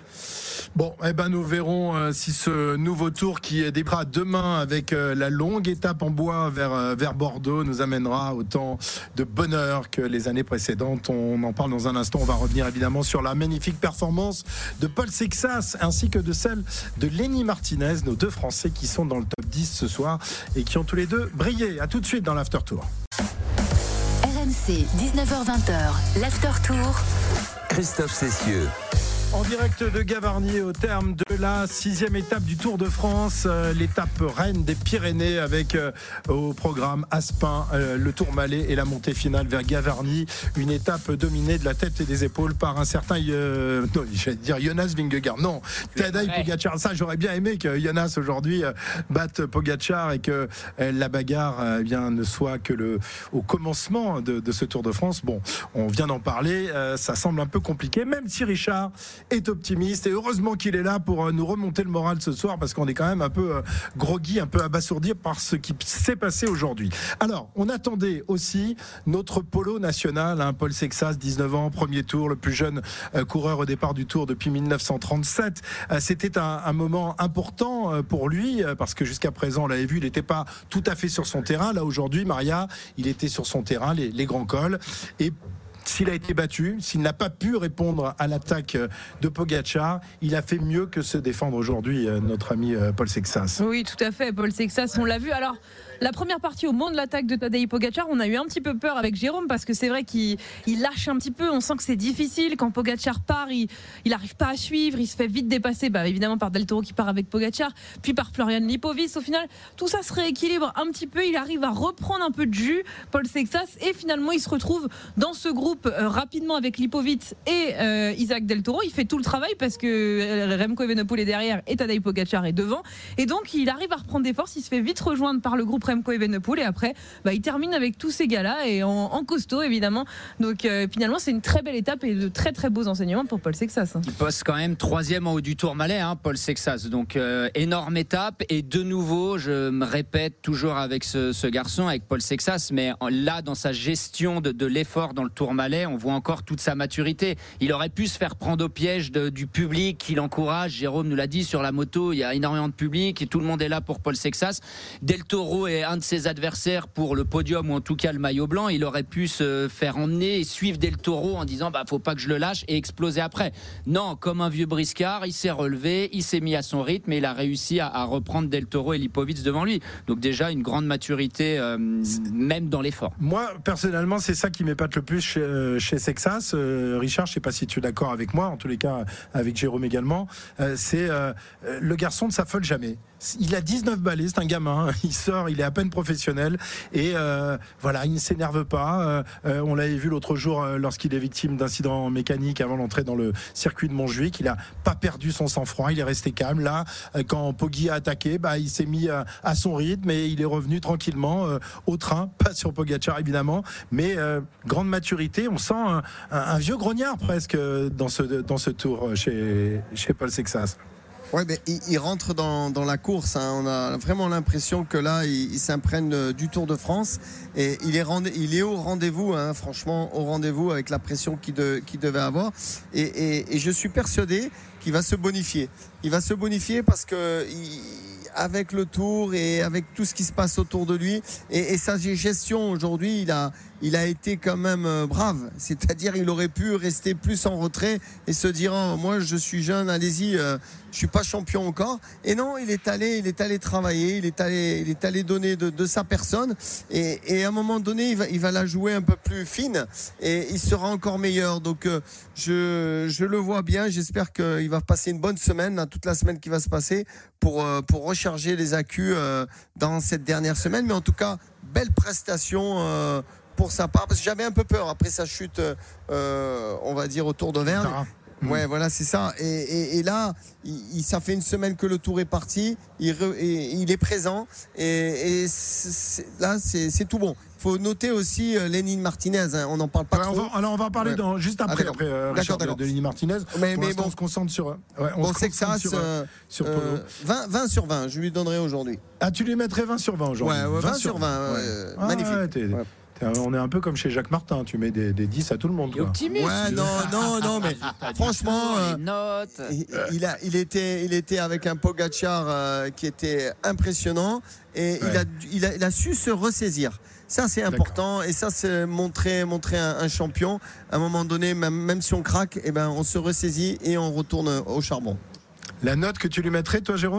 S3: Bon, eh ben nous verrons euh, si ce nouveau tour qui débutera demain avec euh, la longue étape en bois vers, euh, vers Bordeaux nous amènera autant de bonheur que les années précédentes. On en parle dans un instant. On va revenir évidemment sur la magnifique performance de Paul Sexas ainsi que de celle de Lenny Martinez, nos deux Français qui sont dans le top dix ce soir et qui ont tous les deux brillé. À tout de suite dans l'After Tour.
S1: R M C, dix-neuf heures vingt, l'After Tour.
S2: Christophe Cessieux.
S3: En direct de Gavarnie au terme de la sixième étape du Tour de France, euh, l'étape reine des Pyrénées avec euh, au programme Aspin, euh, le Tourmalet et la montée finale vers Gavarnie. Une étape dominée de la tête et des épaules par un certain, euh, non, j'allais dire Jonas Vingegaard. Non, Tadej Pogacar. Ça, j'aurais bien aimé que Jonas aujourd'hui euh, batte Pogacar et que euh, la bagarre euh, eh bien, ne soit que le, au commencement de, de ce Tour de France. Bon, on vient d'en parler, euh, ça semble un peu compliqué, même si Richard est optimiste et heureusement qu'il est là pour nous remonter le moral ce soir parce qu'on est quand même un peu groggy, un peu abasourdi par ce qui s'est passé aujourd'hui. Alors, on attendait aussi notre polo national, hein, Paul Sexas, dix-neuf ans, premier tour, le plus jeune euh, coureur au départ du Tour depuis mille neuf cent trente-sept. Euh, c'était un, un moment important euh, pour lui euh, parce que jusqu'à présent, on l'avait vu, il n'était pas tout à fait sur son terrain. Là, aujourd'hui, Maria, il était sur son terrain, les, les grands cols. Et s'il a été battu, s'il n'a pas pu répondre à l'attaque de Pogacar, il a fait mieux que se défendre aujourd'hui, notre ami Paul Sexas.
S6: Oui, tout à fait, Paul Sexas, on l'a vu. Alors, la première partie, au moment de l'attaque de Tadej Pogacar, on a eu un petit peu peur avec Jérôme parce que c'est vrai qu'il il lâche un petit peu. On sent que c'est difficile. Quand Pogacar part, il n'arrive pas à suivre. Il se fait vite dépasser, bah, évidemment par Del Toro qui part avec Pogacar, puis par Florian Lipovic. Au final, tout ça se rééquilibre un petit peu. Il arrive à reprendre un peu de jus, Paul Sexas, et finalement, il se retrouve dans ce groupe euh, rapidement avec Lipovic et euh, Isaac Del Toro. Il fait tout le travail parce que euh, Remco Evenepoel est derrière et Tadej Pogacar est devant. Et donc, il arrive à reprendre des forces. Il se fait vite rejoindre par le groupe Remco Evenepoel et après bah, il termine avec tous ces gars-là et en, en costaud évidemment. Donc euh, finalement c'est une très belle étape et de très très beaux enseignements pour Paul Sexas.
S5: Il poste quand même troisième en haut du Tourmalet, hein, Paul Sexas. Donc euh, énorme étape et de nouveau je me répète toujours avec ce, ce garçon, avec Paul Sexas, mais là dans sa gestion de, de l'effort dans le Tourmalet, on voit encore toute sa maturité. Il aurait pu se faire prendre au piège de, du public qui l'encourage. Jérôme nous l'a dit, sur la moto il y a énormément de public et tout le monde est là pour Paul Sexas. Del Toro est un de ses adversaires pour le podium ou en tout cas le maillot blanc. Il aurait pu se faire emmener et suivre Del Toro en disant bah faut pas que je le lâche et exploser après. Non, comme un vieux briscard, il s'est relevé, il s'est mis à son rythme et il a réussi à, à reprendre Del Toro et Lipovic devant lui. Donc déjà une grande maturité euh, même dans l'effort.
S3: Moi personnellement c'est ça qui m'épate le plus chez, euh, chez Sexas. Euh, Richard, je sais pas si tu es d'accord avec moi, en tous les cas avec Jérôme également. Euh, c'est euh, le garçon ne s'affole jamais. Il a dix-neuf balais, c'est un gamin, il sort, il est à peine professionnel et euh, voilà, il ne s'énerve pas. Euh, on l'avait vu l'autre jour euh, lorsqu'il est victime d'incidents mécaniques avant d'entrer dans le circuit de Montjuic, il n'a pas perdu son sang-froid, il est resté calme. Là, euh, quand Poggi a attaqué, bah, il s'est mis euh, à son rythme et il est revenu tranquillement euh, au train, pas sur Pogacar évidemment, mais euh, grande maturité. On sent un, un, un vieux grognard presque dans ce, dans ce tour chez, chez Paul Sexas.
S7: Ouais, mais il, il rentre dans, dans la course. Hein. On a vraiment l'impression que là, il, il s'imprègne du Tour de France et il est, rendez, il est au rendez-vous. Hein, franchement, au rendez-vous avec la pression qu'il, de, qu'il devait avoir. Et, et, et je suis persuadé qu'il va se bonifier. Il va se bonifier parce que il, avec le Tour et avec tout ce qui se passe autour de lui et, et sa gestion aujourd'hui, il a, il a été quand même brave. C'est-à-dire, il aurait pu rester plus en retrait et se dire oh, moi, je suis jeune, allez-y. Euh, je suis pas champion encore. Et non, il est allé, il est allé travailler, il est allé, il est allé donner de, de sa personne. Et, et à un moment donné, il va, il va la jouer un peu plus fine et il sera encore meilleur. Donc, euh, je, je le vois bien. J'espère qu'il va passer une bonne semaine, hein, toute la semaine qui va se passer pour, euh, pour recharger les accus euh, dans cette dernière semaine. Mais en tout cas, belle prestation. Euh, pour sa part, parce que j'avais un peu peur après sa chute, euh, on va dire, au Tour d'Auvergne. Ouais, voilà, c'est ça. Et, et, et là, il, ça fait une semaine que le Tour est parti. Il, re, et, il est présent. Et, et c'est, là, c'est, c'est tout bon. Il faut noter aussi euh, Lenny Martinez. Hein, on n'en parle pas
S3: alors
S7: trop.
S3: On va, alors, on va en parler
S7: ouais.
S3: dans, juste après,
S7: ah, d'accord.
S3: après euh,
S7: d'accord,
S3: Richard,
S7: d'accord.
S3: de, de Lenny Martinez.
S7: Mais,
S3: Pour
S7: mais bon,
S3: on se concentre sur. Ouais, on
S7: bon,
S3: se
S7: c'est que ça,
S3: sur, euh, sur Polo.
S7: Euh, vingt, vingt sur vingt, je lui donnerai aujourd'hui.
S3: Ah, tu lui mettrais vingt sur vingt aujourd'hui.
S7: Ouais, ouais, vingt sur vingt.
S3: Ouais.
S7: Euh,
S3: ah,
S7: magnifique.
S3: Ouais, t'es, ouais. On est un peu comme chez Jacques Martin, tu mets des, des dix à tout le monde.
S5: Optimiste.
S7: Ouais, non, non, non, mais franchement, euh,
S5: notes.
S7: Il, il, a, il, était, il était avec un Pogacar euh, qui était impressionnant et ouais. il, a, il, a, il a su se ressaisir. Ça, c'est important. D'accord. Et ça, c'est montrer, montrer un, un champion. À un moment donné, même, même si on craque, eh ben, on se ressaisit et on retourne au charbon.
S3: La note que tu lui mettrais, toi, Jérôme ?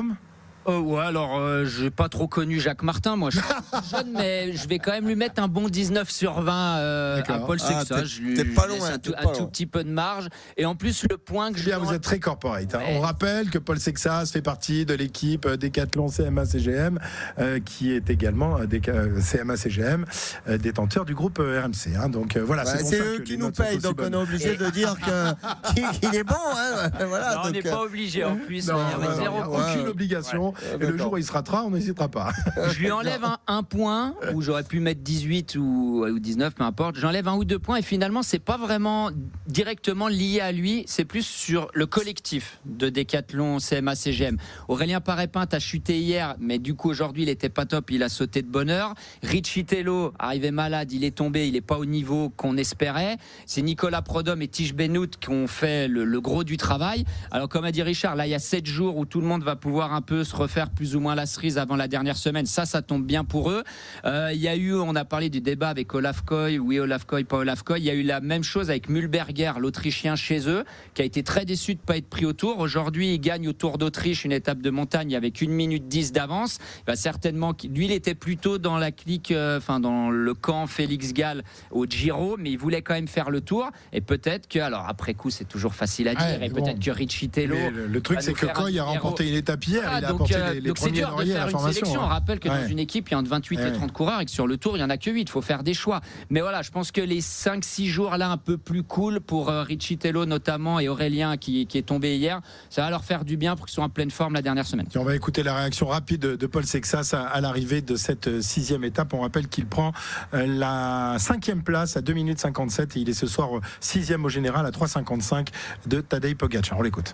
S5: Euh, ouais, alors euh, j'ai pas trop connu Jacques Martin, moi je suis jeune, mais je vais quand même lui mettre un bon dix-neuf sur vingt euh, à Paul
S3: ah,
S5: Sexas. Je lui,
S3: t'es pas
S5: je lui
S3: loin,
S5: laisse un,
S3: t'es
S5: tout,
S3: pas
S5: un tout
S3: loin.
S5: petit peu de marge. Et en plus, le point que je.
S3: Bien, vous êtes très corporate. Hein. On rappelle que Paul Sexas fait partie de l'équipe Décathlon C M A C G M, euh, qui est également euh, C M A C G M, euh, détenteur du groupe R M C. Hein. Donc euh, voilà,
S7: ouais,
S3: c'est,
S7: c'est
S3: pour ça
S7: eux
S3: que
S7: qui
S3: les
S7: nous
S3: notes sont
S7: payent,
S3: aussi
S7: donc
S3: bonnes.
S7: on est obligé de dire que, qu'il, qu'il est bon. Hein. Voilà,
S5: non,
S7: donc,
S5: on n'est pas obligé en plus.
S3: Non,
S5: il y a
S3: ouais,
S5: zéro
S3: non, aucune
S5: ouais.
S3: obligation.
S5: Ouais.
S3: Et le jour où il se ratera, on n'hésitera pas.
S5: Je lui enlève un, un point où j'aurais pu mettre dix-huit ou, ou dix-neuf, peu importe. J'enlève un ou deux points et finalement, c'est pas vraiment directement lié à lui. C'est plus sur le collectif de Décathlon C M A C G M. Aurélien Paré-Pinte a chuté hier, mais du coup aujourd'hui il était pas top. Il a sauté de bonne heure. Richie Tello arrivé malade, il est tombé, il est pas au niveau qu'on espérait. C'est Nicolas Prodhomme et Tige Benoît qui ont fait le, le gros du travail. Alors comme a dit Richard, là il y a sept jours où tout le monde va pouvoir un peu se refaire plus ou moins la cerise avant la dernière semaine. Ça, ça tombe bien pour eux. Euh, il y a eu, on a parlé du débat avec Olaf Koy, oui Olaf Koy, pas Olaf Koy. Il y a eu la même chose avec Mühlberger, l'Autrichien chez eux, qui a été très déçu de ne pas être pris au Tour. Aujourd'hui, il gagne au Tour d'Autriche une étape de montagne avec une minute dix d'avance. Il va certainement, lui, il était plutôt dans la clique, euh, enfin dans le camp Félix Gall au Giro, mais il voulait quand même faire le Tour. Et peut-être que, alors après coup, c'est toujours facile à dire,
S3: Ouais,
S5: et
S3: bon.
S5: peut-être que Richie Tello.
S3: Le, le truc, c'est que Koy a remporté une étape hier,
S5: Ah,
S3: il a
S5: donc,
S3: apporté
S5: euh,
S3: les, les
S5: donc c'est
S3: premiers
S5: dur de
S3: lauriers à
S5: faire
S3: la
S5: une
S3: formation.
S5: sélection. On rappelle que
S3: Ouais.
S5: dans une équipe, il y a entre vingt-huit
S3: Ouais.
S5: et trente coureurs et que sur le Tour, il n'y en a que huit. Il faut faire des choix. Mais voilà, je pense que les cinq six jours là un peu plus cool pour euh, Richie Tello notamment et Aurélien qui, qui est tombé hier, ça va leur faire du bien pour qu'ils soient en pleine forme la dernière semaine.
S3: Et on va écouter la réaction rapide de, de Paul Sexas à, à l'arrivée de cette euh, sixième étape. On rappelle qu'il prend euh, la cinquième place à deux minutes cinquante-sept et il est ce soir euh, sixième au général à trois cinquante-cinq de Tadej Pogacar. On l'écoute.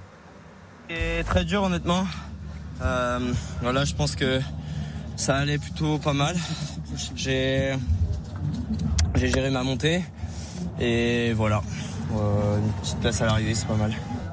S10: C'est très dur honnêtement. Euh, voilà, je pense que ça allait plutôt pas mal. J'ai, j'ai géré ma montée et voilà. Euh, une petite place à l'arrivée, c'est pas mal.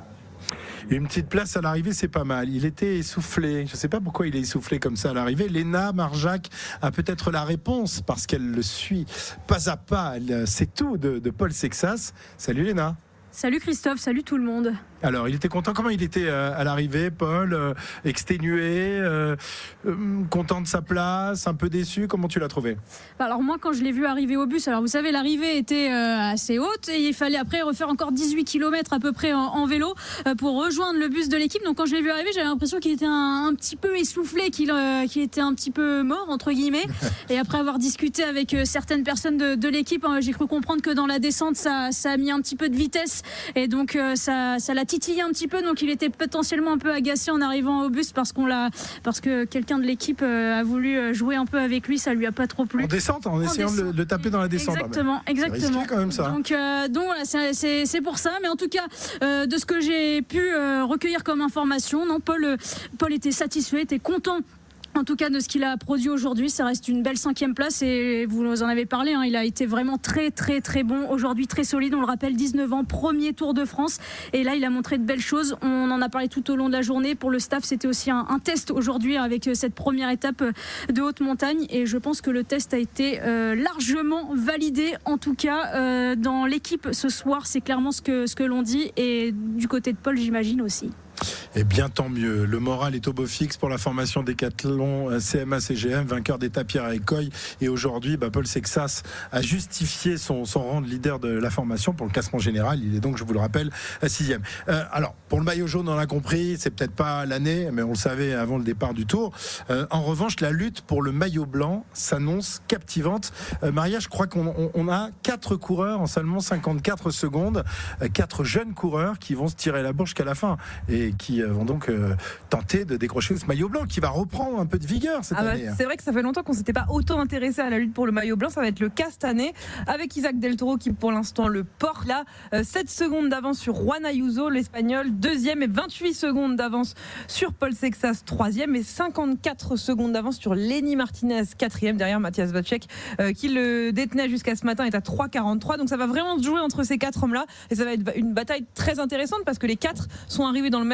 S3: Une petite place à l'arrivée, c'est pas mal. Il était essoufflé. Je ne sais pas pourquoi il est essoufflé comme ça à l'arrivée. Léna Marjac a peut-être la réponse parce qu'elle le suit pas à pas. Elle sait tout de, de Paul Sexas. Salut Léna.
S11: Salut Christophe, salut tout le monde.
S3: Alors, il était content. Comment il était euh, à l'arrivée, Paul euh, Exténué, euh, euh, content de sa place, un peu déçu. Comment tu l'as trouvé?
S11: Alors moi, quand je l'ai vu arriver au bus, alors vous savez, l'arrivée était euh, assez haute et il fallait après refaire encore dix-huit kilomètres à peu près en, en vélo euh, pour rejoindre le bus de l'équipe. Donc quand je l'ai vu arriver, j'avais l'impression qu'il était un, un petit peu essoufflé, qu'il, euh, qu'il était un petit peu mort, entre guillemets. Et après avoir discuté avec euh, certaines personnes de, de l'équipe, hein, j'ai cru comprendre que dans la descente, ça, ça a mis un petit peu de vitesse. Et donc euh, ça, ça l'a titillé un petit peu, donc il était potentiellement un peu agacé en arrivant au bus parce qu'on l'a, parce que quelqu'un de l'équipe euh, a voulu jouer un peu avec lui, ça lui a pas trop plu.
S3: En descente, en, en essayant descente. De, le, de le taper dans la descente.
S11: Exactement,
S3: ah ben,
S11: exactement.
S3: C'est risqué quand même ça.
S11: Donc, euh, donc voilà, c'est, c'est, c'est pour ça. Mais en tout cas, euh, de ce que j'ai pu euh, recueillir comme information, non, Paul, euh, Paul était satisfait, était content. En tout cas, de ce qu'il a produit aujourd'hui, ça reste une belle cinquième place et vous en avez parlé, hein, il a été vraiment très très très bon aujourd'hui, très solide. On le rappelle, dix-neuf ans, premier Tour de France et là il a montré de belles choses. On en a parlé tout au long de la journée. Pour le staff, c'était aussi un, un test aujourd'hui avec cette première étape de haute montagne et je pense que le test a été euh, largement validé. En tout cas, euh, dans l'équipe ce soir, c'est clairement ce que, ce que l'on dit et du côté de Paul, j'imagine aussi.
S3: Et bien tant mieux. Le moral est au beau fixe pour la formation Décathlon C M A C G M, vainqueur d'étape hier avec Koy. Et aujourd'hui, bah, Paul Sexas a justifié son, son rang de leader de la formation pour le classement général. Il est donc, je vous le rappelle, à sixième. Euh, alors, pour le maillot jaune, on l'a compris, c'est peut-être pas l'année, mais on le savait avant le départ du Tour. Euh, en revanche, la lutte pour le maillot blanc s'annonce captivante. Euh, Maria, je crois qu'on on, on a quatre coureurs en seulement cinquante-quatre secondes, euh, quatre jeunes coureurs qui vont se tirer la bourre jusqu'à la fin. Et qui vont donc euh, tenter de décrocher ce maillot blanc qui va reprendre un peu de vigueur cette
S6: ah bah,
S3: année.
S6: C'est vrai que ça fait longtemps qu'on ne s'était pas autant intéressé à la lutte pour le maillot blanc. Ça va être le cas cette année avec Isaac Del Toro qui pour l'instant le porte. Là, euh, sept secondes d'avance sur Juan Ayuso, l'Espagnol, deuxième, et vingt-huit secondes d'avance sur Paul Sexas, troisième, et cinquante-quatre secondes d'avance sur Lenny Martinez, quatrième, derrière Matthias Vacek euh, qui le détenait jusqu'à ce matin, est à trois quarante-trois. Donc ça va vraiment se jouer entre ces quatre hommes-là et ça va être une bataille très intéressante parce que les quatre sont arrivés dans le même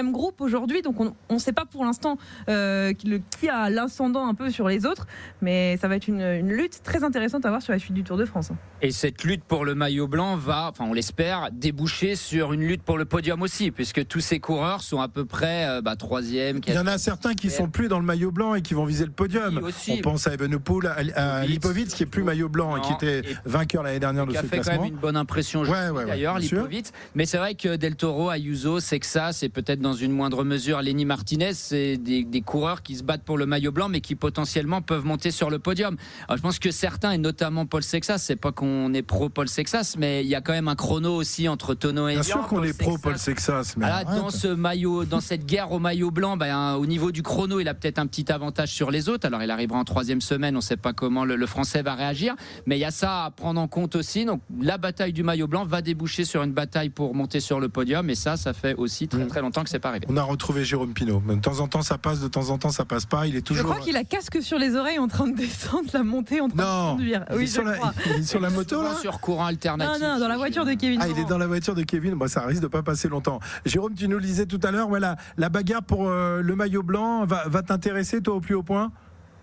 S6: même groupe aujourd'hui, donc on ne sait pas pour l'instant euh, qui, le, qui a l'ascendant un peu sur les autres, mais ça va être une, une lutte très intéressante à voir sur la suite du Tour de France.
S5: Et cette lutte pour le maillot blanc va, enfin on l'espère, déboucher sur une lutte pour le podium aussi, puisque tous ces coureurs sont à peu près euh, bah, troisième.
S3: Il y en a certains qui sont plus dans le maillot blanc et qui vont viser le podium. On pense à Evenepoel, à, à Lipovic qui est plus maillot blanc non, et qui était et vainqueur l'année dernière de ce classement.
S5: Qui a fait quand même une bonne impression
S3: ouais, ouais,
S5: d'ailleurs,
S3: ouais,
S5: Lipovic. Mais c'est vrai que Del Toro, Ayuso, Sexas et peut-être dans une moindre mesure Lenny Martinez, c'est des, des coureurs qui se battent pour le maillot blanc mais qui potentiellement peuvent monter sur le podium. Alors, je pense que certains, et notamment Paul Sexas, c'est pas qu'on est pro Paul Sexas, mais il y a quand même un chrono aussi entre Tonneau et
S3: Bien
S5: Vian.
S3: sûr qu'on est pro Paul Sexas, mais
S5: voilà, dans ce maillot, dans cette guerre au maillot blanc, ben, au niveau du chrono, il a peut-être un petit avantage sur les autres. Alors il arrivera en troisième semaine, on ne sait pas comment le, le Français va réagir, mais il y a ça à prendre en compte aussi. Donc la bataille du maillot blanc va déboucher sur une bataille pour monter sur le podium, et ça, ça fait aussi très très longtemps que c'est pas arrivé.
S3: On a retrouvé Jérôme Pinault. De temps en temps ça passe, de temps en temps ça passe pas. Il est toujours.
S6: Je crois qu'il a casque sur les oreilles en train de descendre la montée, en train
S3: non.
S6: de conduire.
S3: Oui, il, est sur la, il est sur la moto là.
S5: Sur courant alternatif.
S6: Non non, dans la voiture de Kevin.
S3: Ah, il est dans la voiture de Kevin. Bon, ça risque de pas passer longtemps. Jérôme, tu nous le disais tout à l'heure, voilà, la bagarre pour euh, le maillot blanc va, va t'intéresser toi au plus haut point.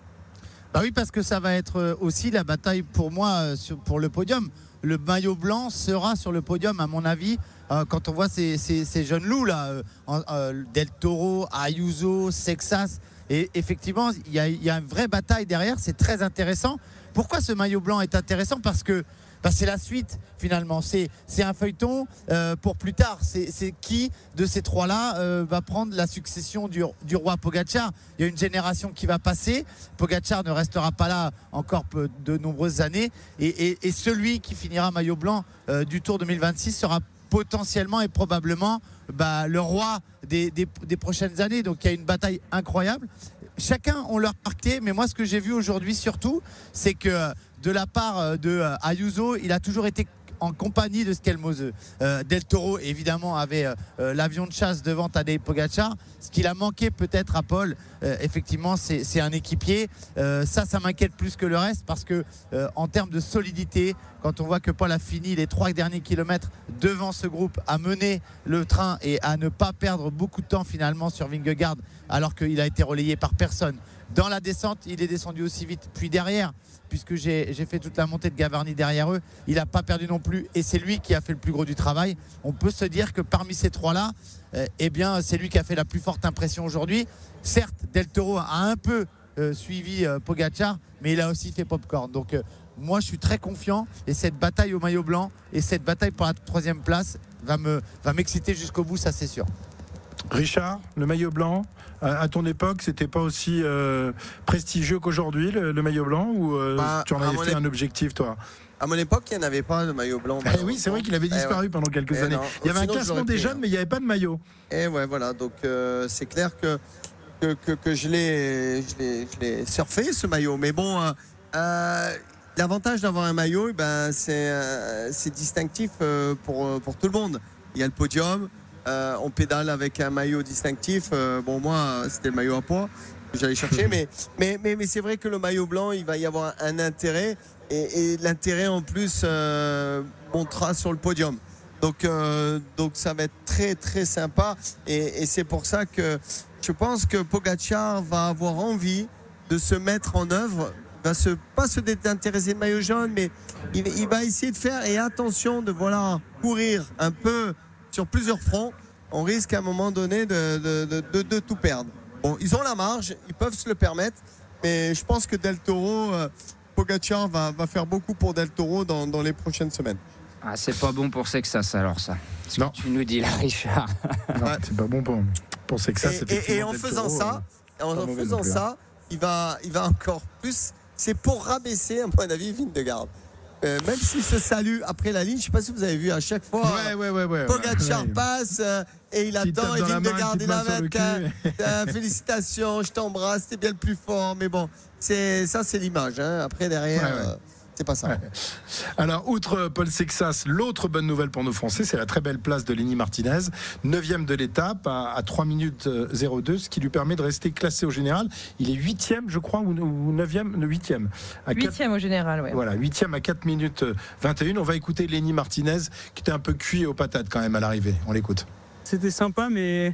S9: Bah oui, parce que ça va être aussi la bataille pour moi pour le podium. Le maillot blanc sera sur le podium à mon avis euh, quand on voit ces, ces, ces jeunes loups là, euh, euh, Del Toro, Ayuso, Sexas, et effectivement il y a, il y a une vraie bataille derrière, c'est très intéressant. Pourquoi ce maillot blanc est intéressant? Parce que bah, c'est la suite finalement, c'est, c'est un feuilleton euh, pour plus tard. C'est, c'est qui de ces trois-là euh, va prendre la succession du, du roi Pogačar? Il y a une génération qui va passer, Pogačar ne restera pas là encore de nombreuses années, et, et, et celui qui finira maillot blanc euh, du Tour deux mille vingt-six sera potentiellement et probablement bah, le roi des, des, des prochaines années. Donc il y a une bataille incroyable. Chacun ont leur parquet, mais moi ce que j'ai vu aujourd'hui surtout, c'est que de la part de Ayuso, il a toujours été en compagnie de Skelmose. Euh, Del Toro évidemment avait euh, l'avion de chasse devant Tadej Pogačar. Ce qu'il a manqué peut-être à Paul, euh, effectivement, c'est, c'est un équipier. Euh, ça, ça m'inquiète plus que le reste parce que euh, en termes de solidité, quand on voit que Paul a fini les trois derniers kilomètres devant ce groupe, à mener le train et à ne pas perdre beaucoup de temps finalement sur Vingegaard, alors qu'il a été relayé par personne. Dans la descente, il est descendu aussi vite. Puis derrière, puisque j'ai, j'ai fait toute la montée de Gavarni derrière eux, il n'a pas perdu non plus. Et c'est lui qui a fait le plus gros du travail. On peut se dire que parmi ces trois-là, euh, eh bien, c'est lui qui a fait la plus forte impression aujourd'hui. Certes, Del Toro a un peu euh, suivi euh, Pogačar, mais il a aussi fait popcorn. Donc, euh, moi, je suis très confiant. Et cette bataille au maillot blanc et cette bataille pour la troisième place va, me, va m'exciter jusqu'au bout, ça c'est sûr.
S3: Richard, le maillot blanc, à ton époque, c'était pas aussi euh, prestigieux qu'aujourd'hui, le, le maillot blanc, ou euh,
S7: bah,
S3: tu en avais fait
S7: é...
S3: un objectif, toi?
S7: À mon époque, il n'y en avait pas de maillot blanc.
S3: Eh oui, c'est vrai qu'il avait disparu eh ouais. pendant quelques eh années. Non. Il y avait Sinon, un classement des jeunes, hein. mais il n'y avait pas de maillot.
S7: Et ouais, voilà. Donc, euh, c'est clair que, que, que, que je, l'ai, je, l'ai, je l'ai surfé, ce maillot. Mais bon, euh, euh, l'avantage d'avoir un maillot, ben, c'est, euh, c'est distinctif euh, pour, pour tout le monde. Il y a le podium. Euh, on pédale avec un maillot distinctif. Euh, bon, moi, c'était le maillot à poids que j'allais chercher. mais, mais, mais, mais c'est vrai que le maillot blanc, il va y avoir un, un intérêt. Et, et l'intérêt, en plus, euh, montera sur le podium. Donc, euh, donc, ça va être très, très sympa. Et, et c'est pour ça que je pense que Pogačar va avoir envie de se mettre en œuvre. Il va se, pas se désintéresser de maillot jaune, mais il, il va essayer de faire. Et attention de voilà, courir un peu sur plusieurs fronts, on risque à un moment donné de, de, de, de, de tout perdre. Bon, ils ont la marge, ils peuvent se le permettre, mais je pense que Del Toro, euh, Pogačar va, va faire beaucoup pour Del Toro dans, dans les prochaines semaines.
S5: Ah, c'est pas bon pour Sexas alors ça. Ce non. que tu nous dis là, Richard.
S3: Non, ouais. C'est pas bon pour, pour Sexas.
S7: Et, et, et en Del faisant Toro, ça, euh, en, en faisant ça, il va, il va encore plus. C'est pour rabaisser, à mon avis, Vingegaard. Euh, même s'il se salue après la ligne, je ne sais pas si vous avez vu à chaque fois
S3: ouais, ouais, ouais, ouais,
S7: Pogačar
S3: ouais.
S7: passe euh, et il attend et Vingegaard il avec euh, euh, félicitations, je t'embrasse, t'es bien le plus fort, mais bon, c'est, ça c'est l'image, hein. Après derrière ouais, ouais. Euh, c'est pas ça. Ouais.
S3: Alors, outre Paul Sexas, l'autre bonne nouvelle pour nos Français, c'est la très belle place de Lenny Martinez, neuvième de l'étape, à, à trois minutes zéro deux, ce qui lui permet de rester classé au général. Il est huitième, je crois, ou neuvième, huitième.
S6: huitième au général, oui.
S3: Voilà, huitième à quatre minutes vingt et un. On va écouter Lenny Martinez, qui était un peu cuit aux patates quand même à l'arrivée. On l'écoute.
S12: C'était sympa, mais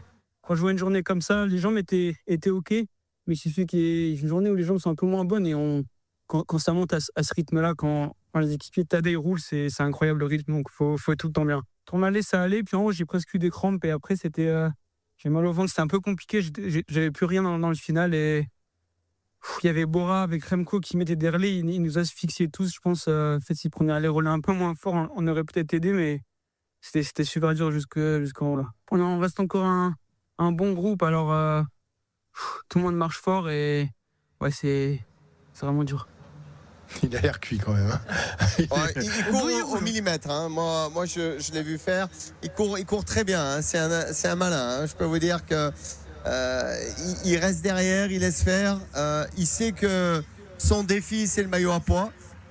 S12: quand je vois une journée comme ça, les jambes étaient, étaient OK, mais il suffit qu'il y ait une journée où les jambes sont un peu moins bonnes et on, quand, quand ça monte à, à ce rythme-là, quand, quand les équipiers de Tadej roulent, c'est, c'est incroyable le rythme, donc il faut, faut être tout le temps bien. Tourmalet, ça allait, puis en haut, j'ai presque eu des crampes et après, c'était, euh, j'ai mal au ventre, c'était un peu compliqué, j'ai, j'avais plus rien dans, dans le final et il y avait Bora avec Remco qui mettait des relais, il, il nous a asphyxiés tous, je pense. Euh, en fait, s'il prenait les relais un peu moins fort, on, on aurait peut-être aidé, mais c'était, c'était super dur jusque, jusqu'en haut là. On, on reste encore un, un bon groupe, alors euh, tout le monde marche fort et ouais, c'est, c'est vraiment dur.
S3: Il a l'air cuit quand même. Hein.
S7: Ouais, il, il court au, au millimètre. Hein. Moi, moi je, je l'ai vu faire. Il court, il court très bien. Hein. C'est, un, c'est un malin. Hein. Je peux vous dire que euh, il, il reste derrière, il laisse faire. Euh, il sait que son défi, c'est le maillot à poids.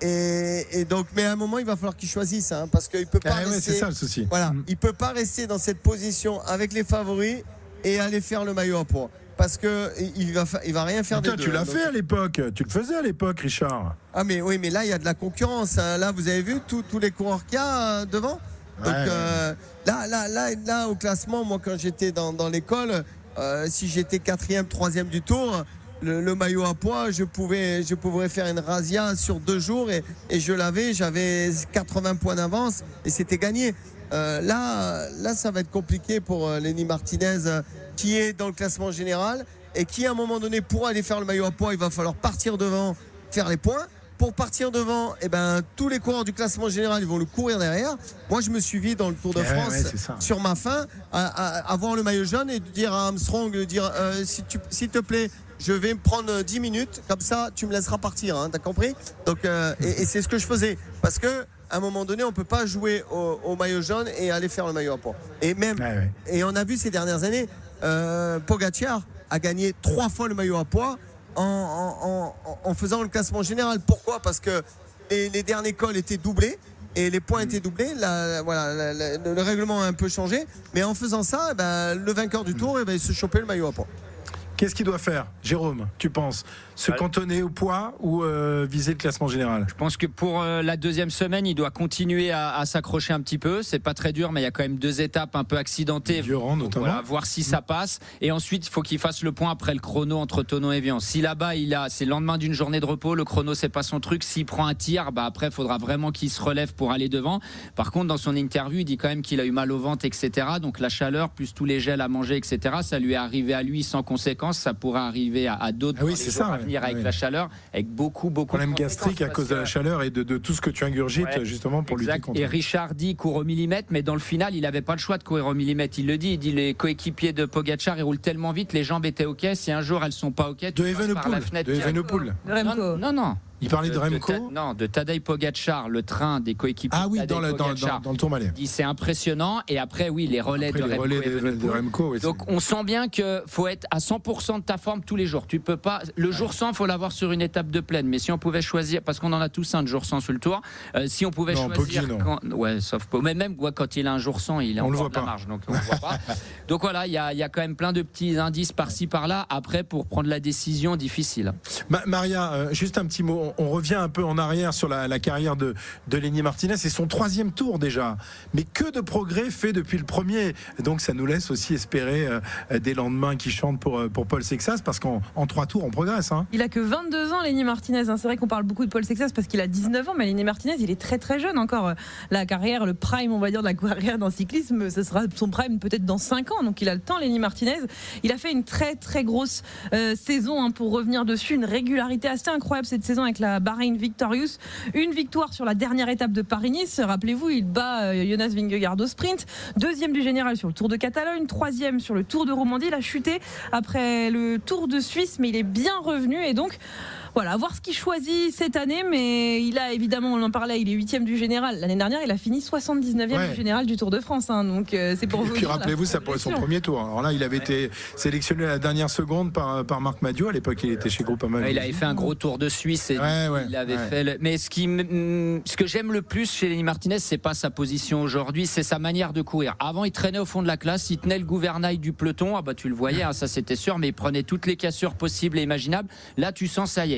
S7: Et, et donc, mais à un moment, il va falloir qu'il choisisse, hein, parce qu'il peut pas
S3: ah,
S7: rester.
S3: Ouais, c'est ça le souci.
S7: Voilà,
S3: mmh.
S7: il peut pas rester dans cette position avec les favoris et aller faire le maillot à poids. Parce que il va, il va rien faire.
S3: Mais toi,
S7: des
S3: tu
S7: deux,
S3: l'as
S7: hein,
S3: fait à l'époque. Tu le faisais à l'époque, Richard.
S7: Ah mais oui, mais là il y a de la concurrence. Hein. Là, vous avez vu tous les coureurs qu'il y a euh, devant. Donc
S3: ouais,
S7: euh,
S3: ouais.
S7: là, là, là, là, au classement, moi quand j'étais dans, dans l'école, euh, si j'étais quatrième, troisième du tour, le, le maillot à poids, je pouvais, je pouvais faire une razzia sur deux jours et, et je l'avais. J'avais quatre-vingts points d'avance et c'était gagné. Euh, là, là, ça va être compliqué pour euh, Lenny Martinez euh, qui est dans le classement général et qui, à un moment donné, pour aller faire le maillot à poids, il va falloir partir devant, faire les points. Pour partir devant, eh ben, tous les coureurs du classement général, ils vont le courir derrière. Moi, je me suis vu dans le Tour de
S3: ouais,
S7: France,
S3: ouais,
S7: sur ma fin, à, à avoir le maillot jaune et de dire à Armstrong, de dire, euh, si tu, s'il te plaît, je vais me prendre dix minutes, comme ça, tu me laisseras partir. Hein, t'as compris? Donc, euh, et, et c'est ce que je faisais. Parce que, à un moment donné, on ne peut pas jouer au, au maillot jaune et aller faire le maillot à poids. Et même, ouais, ouais. Et on a vu ces dernières années, euh, Pogacar a gagné trois fois le maillot à poids en, en, en, en faisant le classement général. Pourquoi? Parce que les, les derniers cols étaient doublés et les points mmh. étaient doublés. La, voilà, la, la, le règlement a un peu changé. Mais en faisant ça, eh ben, le vainqueur du tour, eh ben, il se chopait le maillot à poids.
S3: Qu'est-ce qu'il doit faire, Jérôme, tu penses? Se ouais. cantonner au poids ou euh, viser le classement général?
S5: Je pense que pour euh, la deuxième semaine, il doit continuer à, à s'accrocher un petit peu. C'est pas très dur, mais il y a quand même deux étapes un peu accidentées.
S3: Durant, notamment.
S5: Voilà, voir si ça passe. Et ensuite, il faut qu'il fasse le point après le chrono entre Thonon et Evian. Si là-bas, il a, c'est le lendemain d'une journée de repos, le chrono, c'est pas son truc. S'il prend un tir, bah après, il faudra vraiment qu'il se relève pour aller devant. Par contre, dans son interview, il dit quand même qu'il a eu mal au ventre, et cetera. Donc la chaleur, plus tous les gels à manger, et cetera. Ça lui est arrivé à lui sans conséquence. Ça pourrait arriver à, à d'autres
S3: ah oui, c'est ça,
S5: à venir
S3: ouais.
S5: avec
S3: ouais.
S5: la chaleur, avec beaucoup, beaucoup
S3: problème de gastrique à cause que... de la chaleur et de, de tout ce que tu ingurgites ouais, justement pour exact. lutter contre.
S5: Et Richard dit court au millimètre, mais dans le final, il n'avait pas le choix de courir au millimètre. Il le dit, il dit les coéquipiers de Pogacar, ils roulent tellement vite, les jambes étaient ok. Si un jour elles sont pas ok, tu
S3: de Evenepoel, de Evenepoel.
S5: Non, non, non.
S3: Il parlait de,
S5: de
S3: Remco
S5: de, Non, de Tadej Pogacar, le train des coéquipiers.
S3: Ah oui,
S5: Tadej
S3: dans le, dans, dans, dans le Tourmalet.
S5: Il dit c'est impressionnant. Et après, oui, les relais
S3: après,
S5: de
S3: les
S5: Remco.
S3: Relais de, de Remco oui,
S5: donc, on sent bien qu'il faut être à cent pour cent de ta forme tous les jours. Tu peux pas. Le jour cent, il faut l'avoir sur une étape de plaine. Mais si on pouvait choisir, parce qu'on en a tous un de jour cent sur le tour, euh, si on pouvait non, choisir. Poggi, quand, ouais, sauf Poggi. Mais même ouais, quand il a un jour cent, il est en bord de la marge. Donc, on le voit pas. Donc voilà, il y a, y a quand même plein de petits indices par-ci par-là. Après, pour prendre la décision, difficile.
S3: Ma- Maria, euh, juste un petit mot. On, on revient un peu en arrière sur la, la carrière de, de Lenny Martinez. C'est son troisième tour déjà. Mais que de progrès fait depuis le premier. Donc ça nous laisse aussi espérer euh, des lendemains qui chantent pour, pour Paul Sexas parce qu'en en trois tours, on progresse. Hein.
S6: Il a que vingt-deux ans, Lenny Martinez. Hein. C'est vrai qu'on parle beaucoup de Paul Sexas parce qu'il a dix-neuf ans, mais Lenny Martinez, il est très très jeune encore. La carrière, le prime, on va dire, de la carrière dans le cyclisme, ce sera son prime peut-être dans cinq ans. Donc il a le temps, Lenny Martinez. Il a fait une très très grosse euh, saison hein, pour revenir dessus. Une régularité assez incroyable cette saison avec la Bahreïn Victorious. Une victoire sur la dernière étape de Paris-Nice. Rappelez-vous, il bat euh, Jonas Vingegaard au sprint. Deuxième du général sur le Tour de Catalogne. Troisième sur le Tour de Romandie. Il a chuté après le Tour de Suisse, mais il est bien revenu. Et donc, voilà, voir ce qu'il choisit cette année. Mais il a évidemment, on en parlait, il est huitième du général. L'année dernière, il a fini soixante-dix-neuvième ouais. du général du Tour de France. Hein, donc, euh, c'est pour
S3: Et
S6: vous
S3: puis
S6: dire,
S3: rappelez-vous, ça pourrait être son premier tour. Alors là, il avait ouais. été sélectionné à la dernière seconde par, par Marc Madiot. À l'époque, il était chez Groupama.
S5: Ouais, il avait fait un gros Tour de Suisse. Et
S3: ouais, ouais,
S5: il avait
S3: ouais.
S5: fait le... Mais ce, qui, ce que j'aime le plus chez Lenny Martinez, c'est pas sa position aujourd'hui, c'est sa manière de courir. Avant, il traînait au fond de la classe, il tenait le gouvernail du peloton. Ah bah tu le voyais, hein, ça c'était sûr, mais il prenait toutes les cassures possibles et imaginables. Là, tu sens ça y est,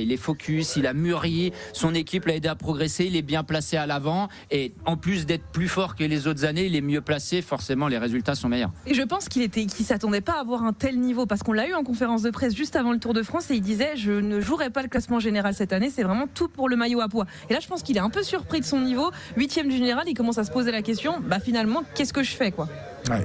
S5: il est focus, il a mûri, son équipe l'a aidé à progresser, il est bien placé à l'avant et en plus d'être plus fort que les autres années, il est mieux placé, forcément les résultats sont meilleurs.
S6: Et je pense qu'il était, qu'il s'attendait pas à avoir un tel niveau parce qu'on l'a eu en conférence de presse juste avant le Tour de France et il disait je ne jouerai pas le classement général cette année, c'est vraiment tout pour le maillot à pois. Et là je pense qu'il est un peu surpris de son niveau, huitième du général, il commence à se poser la question, bah finalement qu'est-ce que je fais quoi.
S3: Ouais.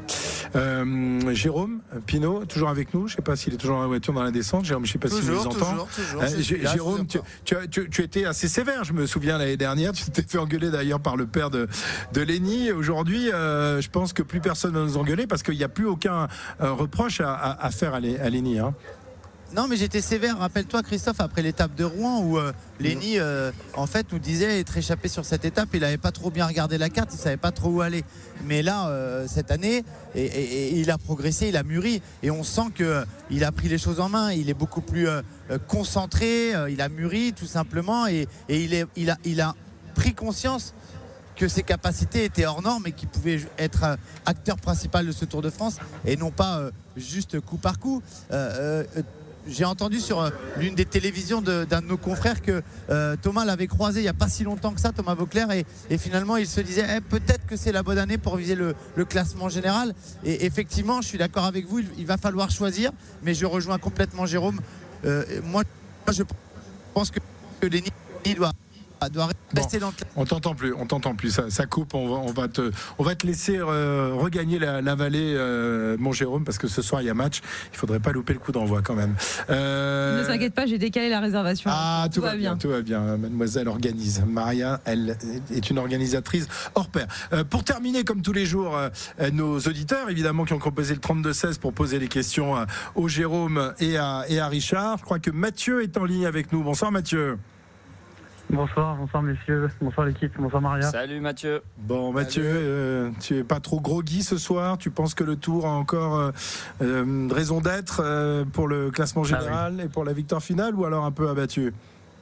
S3: Euh, Jérôme Pinot, toujours avec nous. Je ne sais pas s'il est toujours dans la voiture dans la descente. Jérôme, je ne sais pas s'il nous entend.
S13: Toujours, toujours,
S3: euh,
S13: J-
S3: là, Jérôme, tu, tu, tu, tu étais assez sévère, je me souviens l'année dernière. Tu t'es fait engueuler d'ailleurs par le père de, de Lenny. Aujourd'hui, euh, je pense que plus personne ne va nous engueuler parce qu'il n'y a plus aucun euh, reproche à, à, à faire à, à Lenny. Hein.
S9: Non, mais j'étais sévère. Rappelle-toi, Christophe, après l'étape de Rouen où euh, Lenny, euh, en fait, nous disait être échappé sur cette étape. Il n'avait pas trop bien regardé la carte, il ne savait pas trop où aller. Mais là, euh, cette année, et, et, et il a progressé, il a mûri. Et on sent qu'il euh, a pris les choses en main. Il est beaucoup plus euh, concentré, euh, il a mûri, tout simplement. Et, et il, est, il, a, il a pris conscience que ses capacités étaient hors normes et qu'il pouvait être euh, acteur principal de ce Tour de France et non pas euh, juste coup par coup. Euh, euh, J'ai entendu sur l'une des télévisions de, d'un de nos confrères que euh, Thomas l'avait croisé il n'y a pas si longtemps que ça, Thomas Vauclair, et, et finalement il se disait eh, peut-être que c'est la bonne année pour viser le, le classement général. Et effectivement, je suis d'accord avec vous, il, il va falloir choisir, mais je rejoins complètement Jérôme. Euh, moi, je pense que, que Lenny doit, doit rester
S3: bon,
S9: dans le classement.
S3: On t'entend plus, on t'entend plus, ça, ça coupe, on va, on va te, on va te laisser euh, regagner la, la vallée, euh, mon Jérôme, parce que ce soir il y a match, il faudrait pas louper le coup d'envoi quand même. Euh...
S6: Ne t'inquiète pas, j'ai décalé la réservation.
S3: Ah, tout,
S6: tout
S3: va,
S6: va
S3: bien. bien, tout va bien. Mademoiselle organise. Maria, elle est une organisatrice hors pair. Euh, pour terminer, comme tous les jours, euh, nos auditeurs, évidemment, qui ont composé le trente-deux seize pour poser les questions euh, au Jérôme et à, et à Richard. Je crois que Mathieu est en ligne avec nous. Bonsoir Mathieu.
S12: Bonsoir, bonsoir messieurs, bonsoir l'équipe, bonsoir Maria.
S5: Salut Mathieu.
S3: Bon Mathieu, euh, tu es pas trop groggy ce soir? Tu penses que le Tour a encore euh, euh, raison d'être euh, pour le classement général ah oui. et pour la victoire finale, ou alors un peu abattu?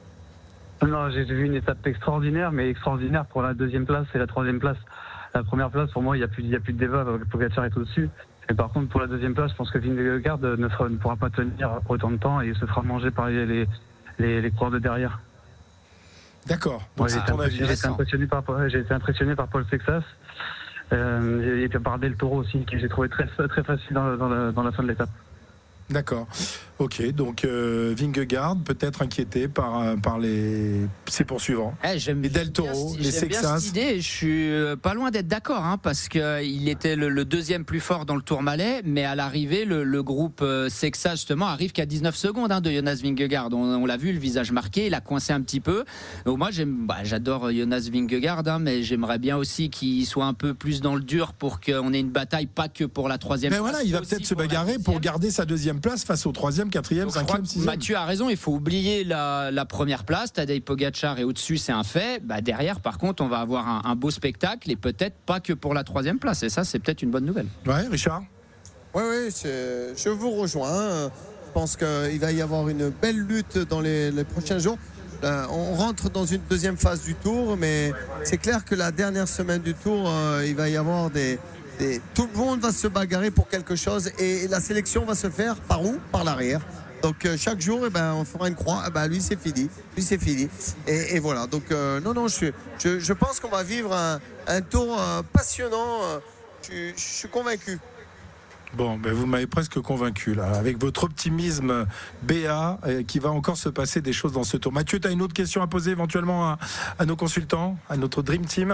S12: Non, j'ai vu une étape extraordinaire, mais extraordinaire pour la deuxième place et la troisième place. La première place, pour moi, il n'y a plus, il y a plus de débat, Pogacar est au-dessus. Et par contre, pour la deuxième place, je pense que Vingegaard ne, ne pourra pas tenir autant de temps et se fera manger par les, les, les, les coureurs de derrière.
S3: D'accord.
S12: Donc, ouais, j'ai, ton avis, j'ai, été impressionné par, j'ai été impressionné par Paul Sexas euh, et par Del Toro aussi, que j'ai trouvé très, très facile dans, dans, la, dans la fin de l'étape.
S3: D'accord. Ok, donc euh, Vingegaard peut-être inquiété par, par les, ses poursuivants.
S5: Eh, j'aime
S3: les Del Toro,
S5: bien,
S3: les
S5: j'aime
S3: Sexas.
S5: Bien cette idée. Je suis pas loin d'être d'accord, hein, parce qu'il était le, le deuxième plus fort dans le Tourmalet, mais à l'arrivée, le, le groupe euh, Sexas justement arrive qu'à dix-neuf secondes hein, de Jonas Vingegaard. On, on l'a vu, le visage marqué, il a coincé un petit peu. Donc moi, j'aime, bah, j'adore Jonas Vingegaard, hein, mais j'aimerais bien aussi qu'il soit un peu plus dans le dur pour qu'on ait une bataille, pas que pour la troisième.
S3: Mais
S5: place,
S3: voilà, il va peut-être se bagarrer pour garder sa deuxième place face au troisième, quatrième,
S5: Donc,
S3: cinquième, sixième.
S5: Mathieu a raison, il faut oublier la, la première place. Tadej Pogacar est au-dessus, c'est un fait. Bah, derrière, par contre, on va avoir un, un beau spectacle et peut-être pas que pour la troisième place. Et ça, c'est peut-être une bonne nouvelle.
S3: Ouais, Richard.
S7: Oui, oui, je vous rejoins. Je pense qu'il va y avoir une belle lutte dans les, les prochains jours. Euh, on rentre dans une deuxième phase du Tour, mais c'est clair que la dernière semaine du Tour, euh, il va y avoir des, des... Tout le monde va se bagarrer pour quelque chose et la sélection va se faire par où? Par l'arrière. Donc euh, chaque jour, eh ben, on fera une croix. Eh ben, lui, c'est fini. Lui, c'est fini. Et, et voilà. Donc euh, non, non, je, je, je pense qu'on va vivre un, un Tour euh, passionnant. Je, je suis convaincu.
S3: Bon, ben vous m'avez presque convaincu là, avec votre optimisme B A, euh, qui va encore se passer des choses dans ce Tour. Mathieu, tu as une autre question à poser éventuellement à, à nos consultants, à notre Dream Team?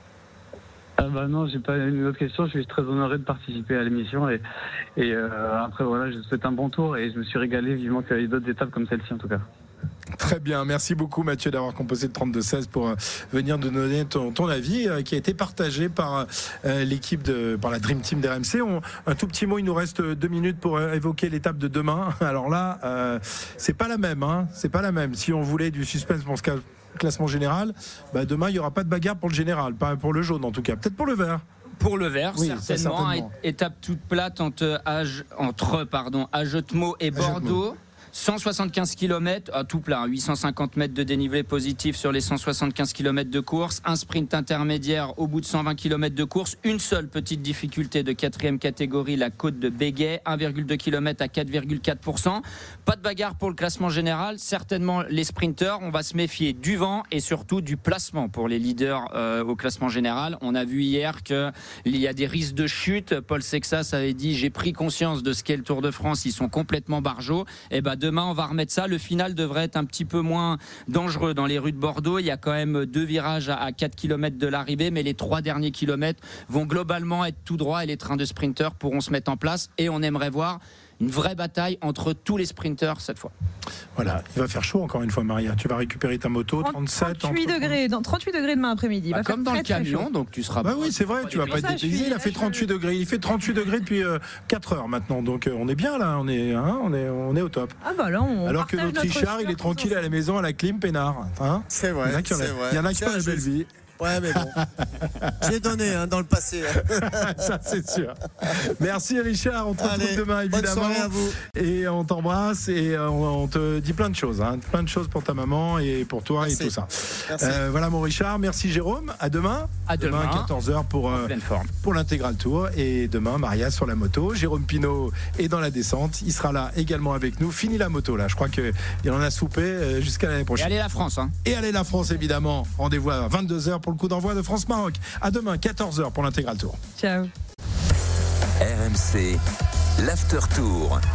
S12: Ah bah non, j'ai pas une autre question. Je suis très honoré de participer à l'émission et, et euh, après voilà, je vous souhaite un bon tour et je me suis régalé vivement qu'il y ait d'autres étapes comme celle-ci en tout cas.
S3: Très bien, merci beaucoup Mathieu d'avoir composé le trente-deux seize pour euh, venir nous donner ton, ton avis euh, qui a été partagé par euh, l'équipe de, par la Dream Team d'R M C. On, un tout petit mot, il nous reste deux minutes pour euh, évoquer l'étape de demain. Alors là, euh, c'est pas la même, hein, c'est pas la même. Si on voulait du suspense pour ce cas classement général, bah demain il n'y aura pas de bagarre pour le général, pas pour le jaune en tout cas, peut-être pour le vert.
S5: Pour le vert,
S3: oui,
S5: certainement,
S3: certainement.
S5: Étape toute plate entre, entre pardon, Ajetemo et Bordeaux. cent soixante-quinze kilomètres, à tout plat, huit cent cinquante mètres de dénivelé positif sur les cent soixante-quinze kilomètres de course, un sprint intermédiaire au bout de cent vingt kilomètres de course, une seule petite difficulté de quatrième catégorie, la côte de Béguet, un virgule deux kilomètres à quatre virgule quatre pour cent. Pas de bagarre pour le classement général, certainement les sprinteurs, on va se méfier du vent et surtout du placement pour les leaders euh, au classement général. On a vu hier qu'il y a des risques de chute. Paul Sexas avait dit j'ai pris conscience de ce qu'est le Tour de France, ils sont complètement barjots. Et ben demain on va remettre ça. Le final devrait être un petit peu moins dangereux dans les rues de Bordeaux. Il y a quand même deux virages à quatre kilomètres de l'arrivée, mais les trois derniers kilomètres vont globalement être tout droit et les trains de sprinteurs pourront se mettre en place. Et on aimerait voir une vraie bataille entre tous les sprinteurs cette fois.
S3: Voilà, il va faire chaud encore une fois, Maria. Tu vas récupérer ta moto, trente-sept,
S6: trente-huit
S3: entre...
S6: degrés, dans trente-huit degrés demain après-midi.
S5: Bah, comme dans le camion, donc tu seras.
S3: Bah oui, c'est vrai, tu vas pas être dépaysé. Il a fait trente-huit degrés. Il fait trente-huit degrés depuis euh, quatre heures maintenant. Donc euh, on est bien là, on est, hein, on est, on est au top.
S6: Ah bah là, on
S3: Alors que notre Richard, il est tranquille à la maison à la clim, peinard. Hein,
S7: c'est vrai.
S3: Il y en a qui ont la, il y en a qui ont la belle vie.
S7: Ouais, mais bon. J'ai donné hein, dans le passé.
S3: Ça, c'est sûr. Merci, Richard. On te retrouve
S7: Allez,
S3: demain, évidemment.
S7: Bonne soirée à vous.
S3: Et on t'embrasse et on, on te dit plein de choses. Hein. Plein de choses pour ta maman et pour toi. Merci. Et tout ça. Euh, voilà, mon Richard. Merci, Jérôme. À demain.
S5: À demain.
S3: Demain, quatorze heures pour, euh, pour l'intégral tour. Et demain, Maria sur la moto. Jérôme Pinault est dans la descente. Il sera là également avec nous. Fini la moto, là. Je crois qu'il en a soupé jusqu'à l'année prochaine.
S5: Et allez la France. Hein.
S3: Et allez la France, évidemment. Rendez-vous à vingt-deux heures pour le coup d'envoi de France-Maroc. À demain, quatorze heures pour l'intégral tour.
S6: Ciao.
S2: R M C, l'After Tour.